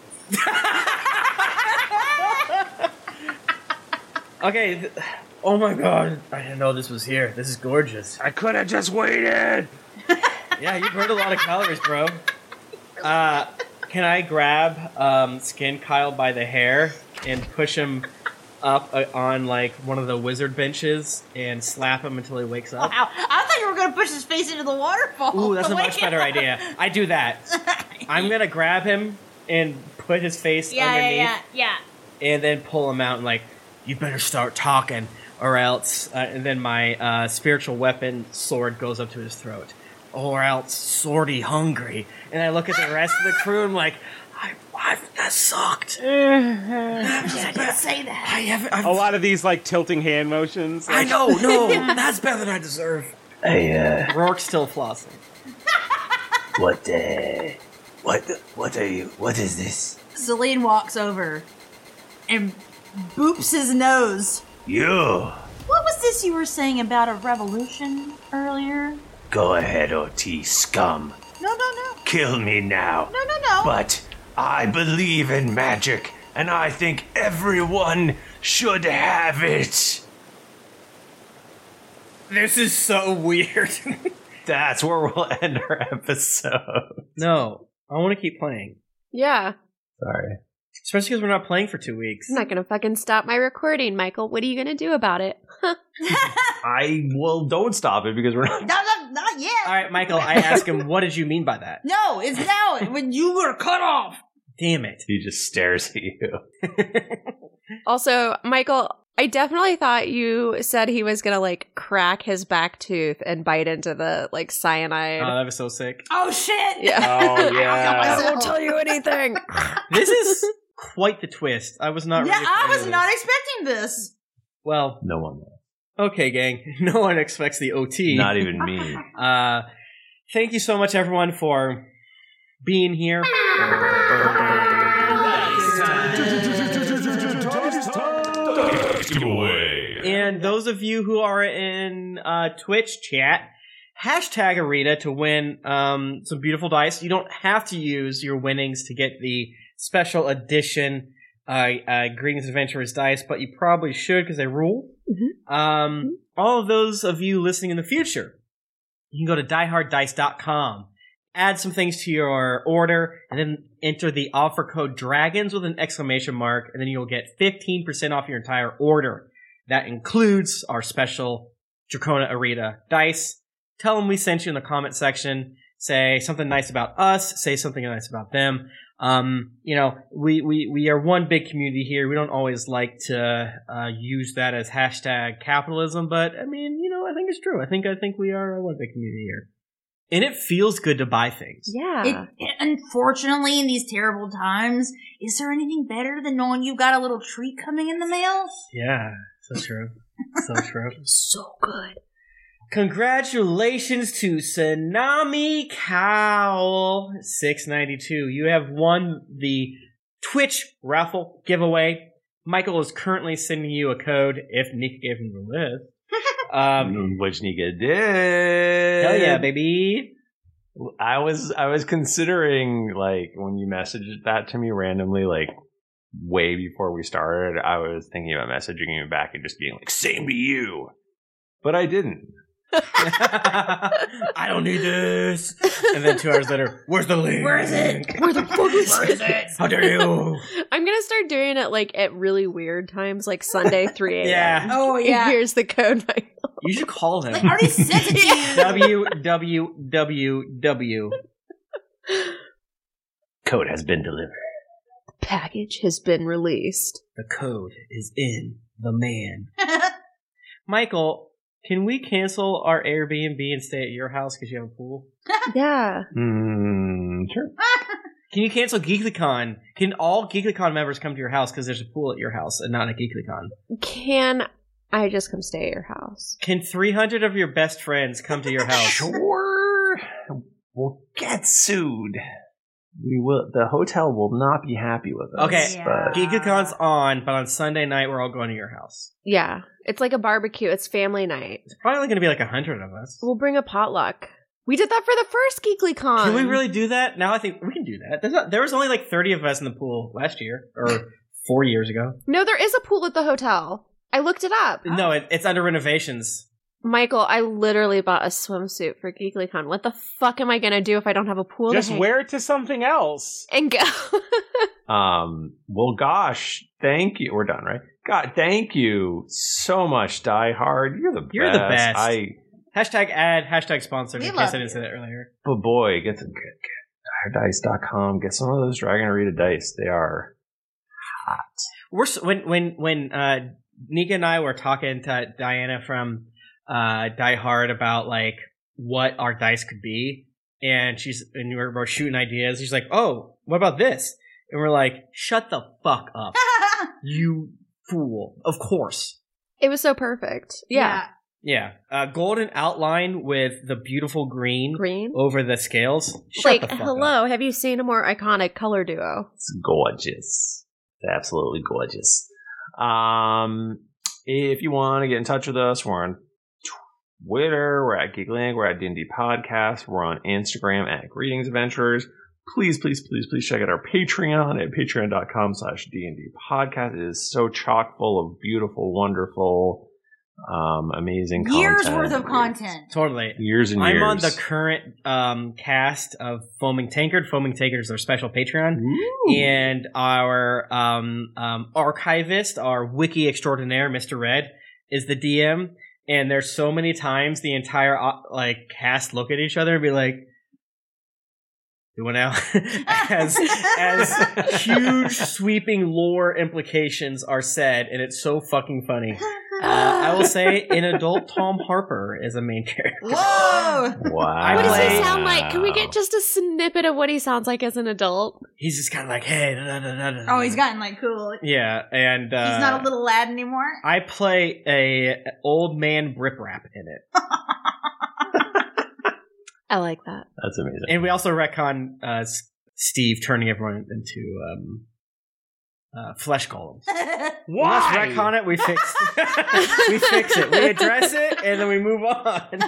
Okay. Oh my god. I didn't know this was here. This is gorgeous. I could have just waited. Yeah, you burned a lot of calories, bro. Can I grab Skin Kyle by the hair and push him up on one of the wizard benches and slap him until he wakes up? Wow. I thought you were going to push his face into the waterfall. Ooh, that's a much better idea. I do that. I'm going to grab him and put his face underneath. Yeah. And then pull him out and you better start talking or else. And then my spiritual weapon sword goes up to his throat. Or else swordy hungry. And I look at the rest of the crew and I'm like, that sucked. I didn't say that. A lot of these tilting hand motions. I know, no, that's better than I deserve. Hey, Rourke's still flossing. what What are you? What is this? Celine walks over and boops his nose. You. What was this you were saying about a revolution earlier? Go ahead, OT scum. No. Kill me now. No. But I believe in magic, and I think everyone should have it. This is so weird. That's where we'll end our episode. No, I want to keep playing. Yeah. Sorry. Especially because we're not playing for 2 weeks. I'm not going to fucking stop my recording, Michael. What are you going to do about it? Don't stop it because we're not. No, not yet. All right, Michael, I asked him, what did you mean by that? No, it's now when you were cut off. Damn it. He just stares at you. Also, Michael, I definitely thought you said he was going to, like, crack his back tooth and bite into the, like, cyanide. Oh, that was so sick. Oh, shit. Yeah. Oh, yeah. I won't tell you anything. This is quite the twist. I was not Yeah, ready I for was not expecting this. Well, no one knows. Okay, gang. No one expects the OT. Not even me. Thank you so much, everyone, for being here. And those of you who are in Twitch chat, hashtag Arita to win some beautiful dice. You don't have to use your winnings to get the special edition Greetings Adventurers dice, but you probably should because they rule. Mm-hmm. All of those of you listening in the future, you can go to dieharddice.com, add some things to your order, and then enter the offer code DRAGONS with an exclamation mark, and then you'll get 15% off your entire order. That includes our special Dracona Arita dice. Tell them we sent you in the comment section. Say something nice about us. Say something nice about them. We are one big community here. We don't always like to use that as hashtag capitalism, but I mean, I think it's true. I think we are one big community here. And it feels good to buy things. Yeah. Unfortunately, in these terrible times, is there anything better than knowing you've got a little treat coming in the mail? Yeah, so true. So true. So good. Congratulations to Tsunami Cowl 692. You have won the Twitch raffle giveaway. Michael is currently sending you a code if Nika gave him the list. Which Nika did. Hell yeah, baby. I was considering, like, when you messaged that to me randomly, like, way before we started, I was thinking about messaging you back and just being like, same to you. But I didn't. I don't need this. And then 2 hours later, where's the link? Where is it? Where the fuck is it? How dare you? I'm gonna start doing it like at really weird times, like Sunday 3 a.m. Yeah. Oh yeah. Here's the code, Michael. You should call him. I already sent it to you. www. Code has been delivered. The package has been released. The code is in the man. Michael, can we cancel our Airbnb and stay at your house because you have a pool? Yeah. Sure. Can you cancel GeeklyCon? Can all GeeklyCon members come to your house because there's a pool at your house and not a GeeklyCon? Can I just come stay at your house? Can 300 of your best friends come to your house? Sure. We'll get sued. We will. The hotel will not be happy with us. Okay, but GeeklyCon's on, but on Sunday night we're all going to your house. Yeah. It's like a barbecue. It's family night. It's probably going to be like 100 of us. We'll bring a potluck. We did that for the first GeeklyCon. Can we really do that? Now I think we can do that. There was only like 30 of us in the pool last year, or 4 years ago. No, there is a pool at the hotel. I looked it up. No, it's under renovations. Michael, I literally bought a swimsuit for GeeklyCon. What the fuck am I going to do if I don't have a pool? Just wear it to something else. And go. Well, gosh, thank you. We're done, right? God, thank you so much, Die Hard. You're the best. You're the best. Hashtag ad, hashtag sponsored, in case I didn't say that earlier. But boy, get dieharddice.com. Get some of those Dragon Arita dice. They are hot. When Nika and I were talking to Diana from Die Hard about like what our dice could be, and we're shooting ideas. She's like, "Oh, what about this?" And we're like, "Shut the fuck up, you fool!" Of course, it was so perfect. Yeah. Yeah, golden outline with the beautiful green over the scales. Hello, have you seen a more iconic color duo? It's gorgeous. It's absolutely gorgeous. If you want to get in touch with us, we're on Twitter, we're at GeekLink, we're at D&D Podcast, we're on Instagram at Greetings Adventurers. Please check out our Patreon at patreon.com/D&D Podcast. It is so chock full of beautiful, wonderful, amazing years content. worth of content. Totally. Years and years. I'm on the current cast of Foaming Tankard. Foaming Tankard is our special Patreon. Ooh. And our archivist, our wiki extraordinaire, Mr. Red, is the DM. And there's so many times the entire cast look at each other and be like, "Doing now?" as huge sweeping lore implications are said, and it's so fucking funny. I will say, in adult, Tom Harper is a main character. Whoa! Wow. What does he sound like? Can we get just a snippet of what he sounds like as an adult? He's just kind of like, hey, da, da, da, da, da. Oh, he's gotten cool. Yeah, and he's not a little lad anymore. I play a old man Brip Rap in it. I like that. That's amazing. And we also retcon Steve turning everyone into flesh golems. Why? Let's retcon it. We fix it. We address it, and then we move on.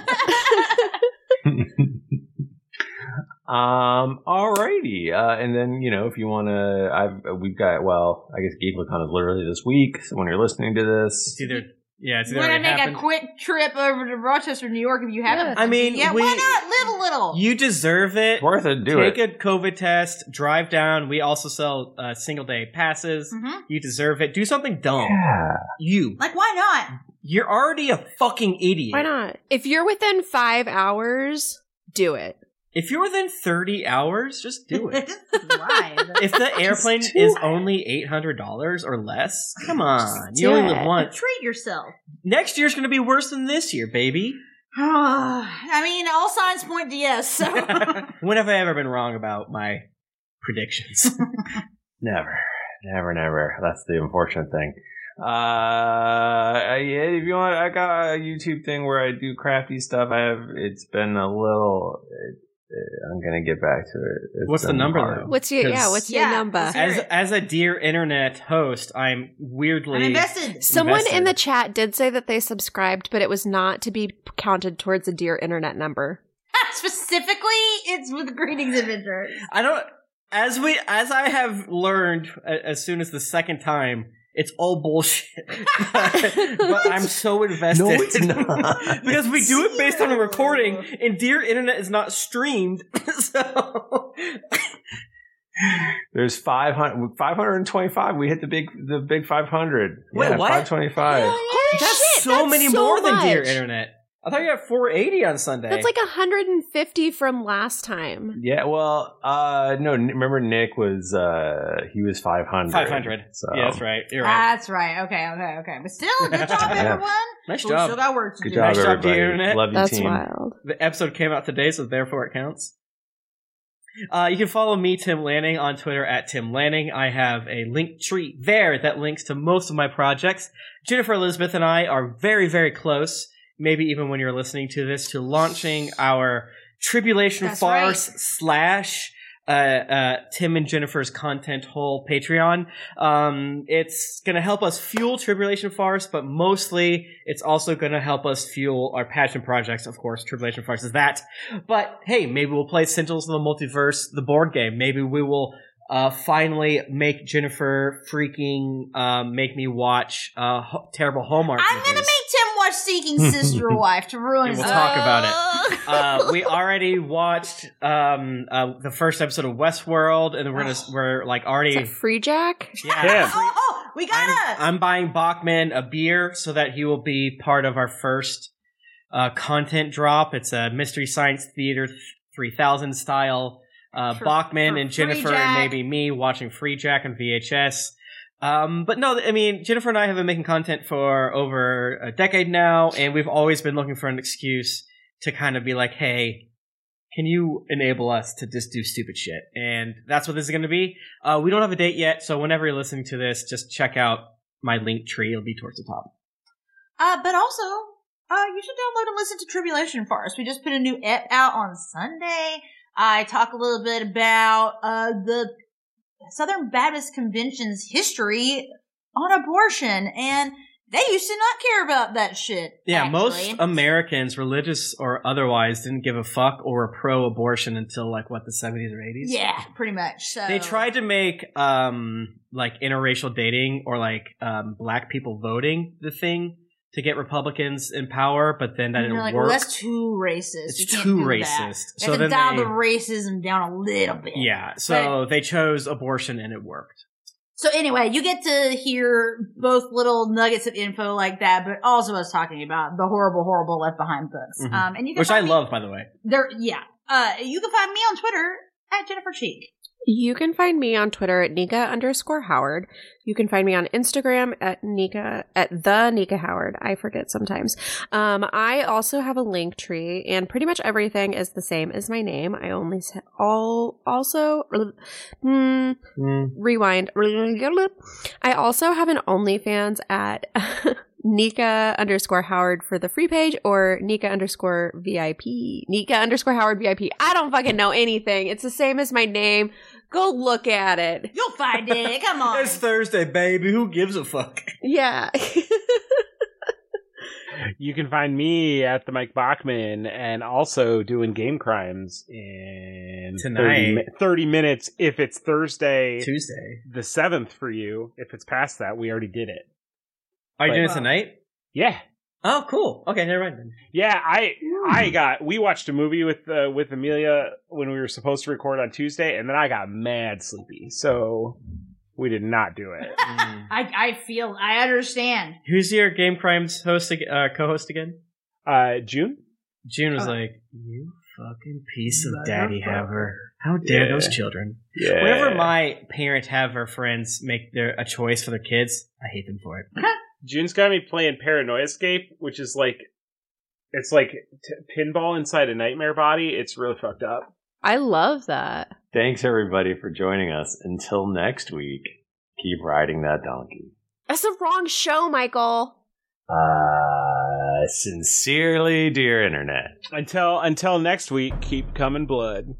Alrighty. And then, if you want to, we've got, I guess GeeklyCon is literally this week. So when you're listening to this, it's either you want to make a quick trip over to Rochester, New York if you haven't. I mean, why not? Little. You deserve it. It's worth it. Take a COVID test. Drive down. We also sell single day passes. Mm-hmm. You deserve it. Do something dumb. Yeah. Why not? You're already a fucking idiot. Why not? If you're within 5 hours, do it. If you're within 30 hours, just do it. Right. If the airplane is only $800 or less, come on. You only live once. Treat yourself. Next year's going to be worse than this year, baby. I mean, all signs point to yes. So. When have I ever been wrong about my predictions? Never. That's the unfortunate thing. If you want, I got a YouTube thing where I do crafty stuff. It's been a little. I'm gonna get back to it. What's the number though? What's your number? As a dear internet host, I'm invested. Someone in the chat did say that they subscribed, but it was not to be counted towards a dear internet number. Specifically, it's with Greetings Adventures. I don't. As I have learned, as soon as the second time. It's all bullshit. but I'm so invested. No, it's not. Because we do it based on a recording, and Dear Internet is not streamed. So there's 525. We hit the big 500. Wait, what? 525. That's so many more than Dear Internet. I thought you had 480 on Sunday. That's like 150 from last time. Yeah, no, remember Nick was, he was 500. 500. So. Yeah, that's right. You're right. That's right. Okay. But still, good job, everyone. Nice We job. still got work to Good do. job, Nice job, everybody. Dear Internet. Love you, That's team. wild. The episode came out today, so therefore it counts. You can follow me, Tim Lanning, on Twitter at Tim Lanning. I have a link tree there that links to most of my projects. Jennifer Elizabeth and I are very, very close. Maybe even when you're listening to this, to launching our Tribulation Farce / Tim and Jennifer's content hole Patreon. It's going to help us fuel Tribulation Farce, but mostly it's also going to help us fuel our passion projects. Of course, Tribulation Farce is that. But hey, maybe we'll play Sigils of the Multiverse, the board game. Maybe we will finally make Jennifer freaking make me watch terrible Hallmark I'm movies. gonna make Tim watch Seeking Sister Wife to ruin his We'll talk about it. We already watched the first episode of Westworld, and we're like already Is that Free Jack? Yeah. We gotta. I'm buying Bachman a beer so that he will be part of our first content drop. It's a Mystery Science Theater 3000 style. Bachman and Jennifer and maybe me watching Free Jack on VHS. But no, I mean, Jennifer and I have been making content for over a decade now, and we've always been looking for an excuse to kind of be like, hey, can you enable us to just do stupid shit? And that's what this is going to be. We don't have a date yet, so whenever you're listening to this, just check out my link tree. It'll be towards the top. But also, you should download and listen to Tribulation Farce. We just put a new ep out on Sunday. I talk a little bit about the Southern Baptist Convention's history on abortion, and they used to not care about that shit. Yeah, actually. Most Americans, religious or otherwise, didn't give a fuck or were pro-abortion until, like, what, the 70s or 80s? Yeah, pretty much. So They tried to make, like, interracial dating or, like, black people voting the thing to get Republicans in power, but then that didn't like, work. well, that's too racist. It's You can't too do racist. that. So You have then to dial they- the racism down a little bit. Yeah, so they chose abortion and it worked. So anyway, you get to hear both little nuggets of info like that, but also us talking about the horrible, horrible Left Behind books. Mhm. And you can Which I find love, by the way. you can find me on Twitter at Jennifer Cheek. You can find me on Twitter at Nika_Howard. You can find me on Instagram at the Nika Howard. I forget sometimes. I also have a link tree, and pretty much everything is the same as my name. I only rewind. I also have an OnlyFans at Nika_Howard for the free page, or Nika_VIP. Nika_Howard VIP. I don't fucking know anything. It's the same as my name. Go look at it. You'll find it. Come on. It's Thursday, baby. Who gives a fuck? Yeah. You can find me at the Mike Bachman, and also doing Game Crimes in Tonight. 30 minutes if it's Tuesday the 7th for you. If it's past that, we already did it. Are you But- doing it tonight? Yeah. Oh, cool. Okay, never mind then. Yeah, we watched a movie with Amelia when we were supposed to record on Tuesday, and then I got mad sleepy, so we did not do it. I understand. Who's your Game Crimes co-host again? June? June was like, you fucking piece of daddy haver. How dare those children? Yeah. Whenever my parent haver friends make a choice for their kids, I hate them for it. June's got me playing Paranoia Escape, which is like, it's like pinball inside a nightmare body. It's really fucked up. I love that. Thanks, everybody, for joining us. Until next week, keep riding that donkey. That's the wrong show, Michael. Sincerely, dear internet. Until next week, keep coming blood.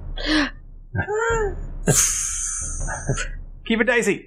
Keep it dicey.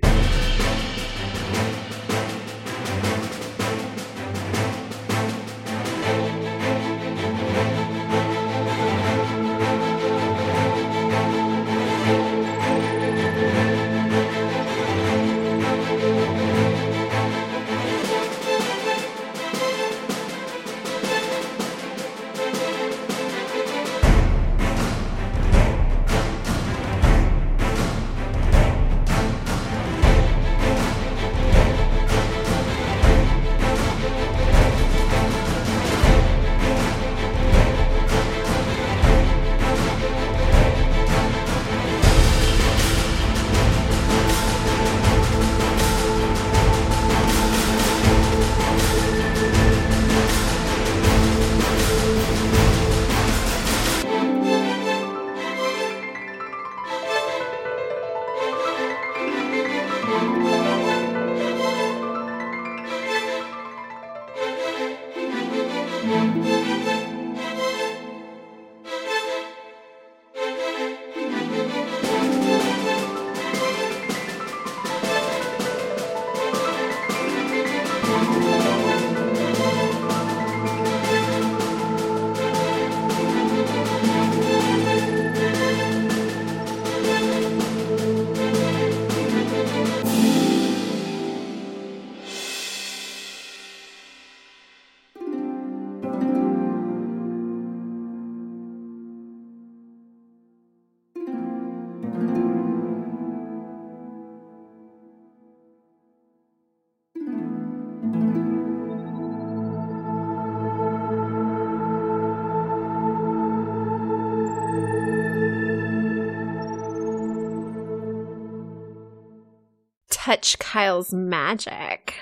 Touch Kyle's magic.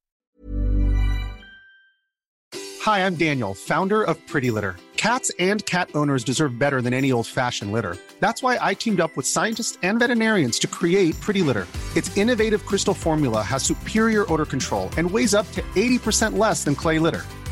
Hi, I'm Daniel, founder of Pretty Litter. Cats and cat owners deserve better than any old-fashioned litter. That's why I teamed up with scientists and veterinarians to create Pretty Litter. Its innovative crystal formula has superior odor control and weighs up to 80% less than clay litter.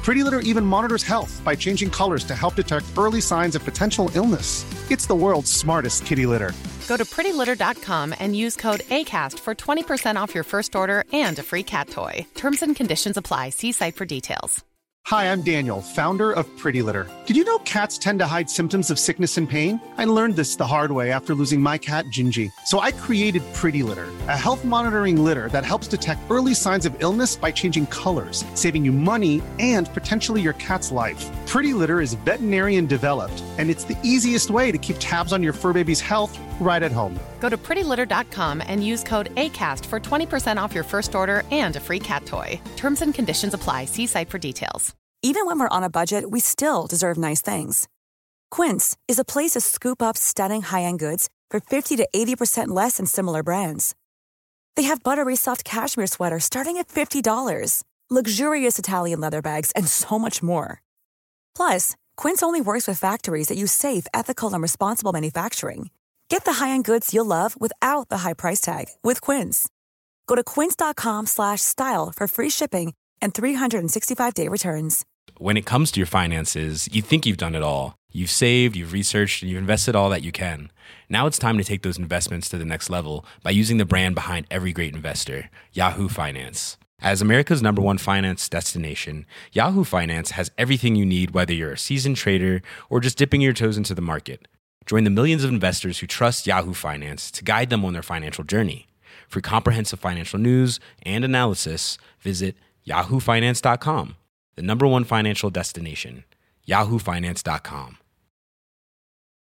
Pretty Litter even monitors health by changing colors to help detect early signs of potential illness. It's the world's smartest kitty litter. Go to prettylitter.com and use code ACAST for 20% off your first order and a free cat toy. Terms and conditions apply. See site for details. Hi, I'm Daniel, founder of Pretty Litter. Did you know cats tend to hide symptoms of sickness and pain? I learned this the hard way after losing my cat, Gingy. So I created Pretty Litter, a health monitoring litter that helps detect early signs of illness by changing colors, saving you money and potentially your cat's life. Pretty Litter is veterinarian developed, and it's the easiest way to keep tabs on your fur baby's health right at home. Go to prettylitter.com and use code ACAST for 20% off your first order and a free cat toy. Terms and conditions apply. See site for details. Even when we're on a budget, we still deserve nice things. Quince is a place to scoop up stunning high-end goods for 50 to 80% less than similar brands. They have buttery soft cashmere sweaters starting at $50, luxurious Italian leather bags, and so much more. Plus, Quince only works with factories that use safe, ethical, and responsible manufacturing. Get the high-end goods you'll love without the high price tag with Quince. Go to quince.com/style for free shipping and 365-day returns. When it comes to your finances, you think you've done it all. You've saved, you've researched, and you've invested all that you can. Now it's time to take those investments to the next level by using the brand behind every great investor, Yahoo Finance. As America's #1 finance destination, Yahoo Finance has everything you need, whether you're a seasoned trader or just dipping your toes into the market. Join the millions of investors who trust Yahoo Finance to guide them on their financial journey. For comprehensive financial news and analysis, visit yahoofinance.com, the #1 financial destination, yahoofinance.com.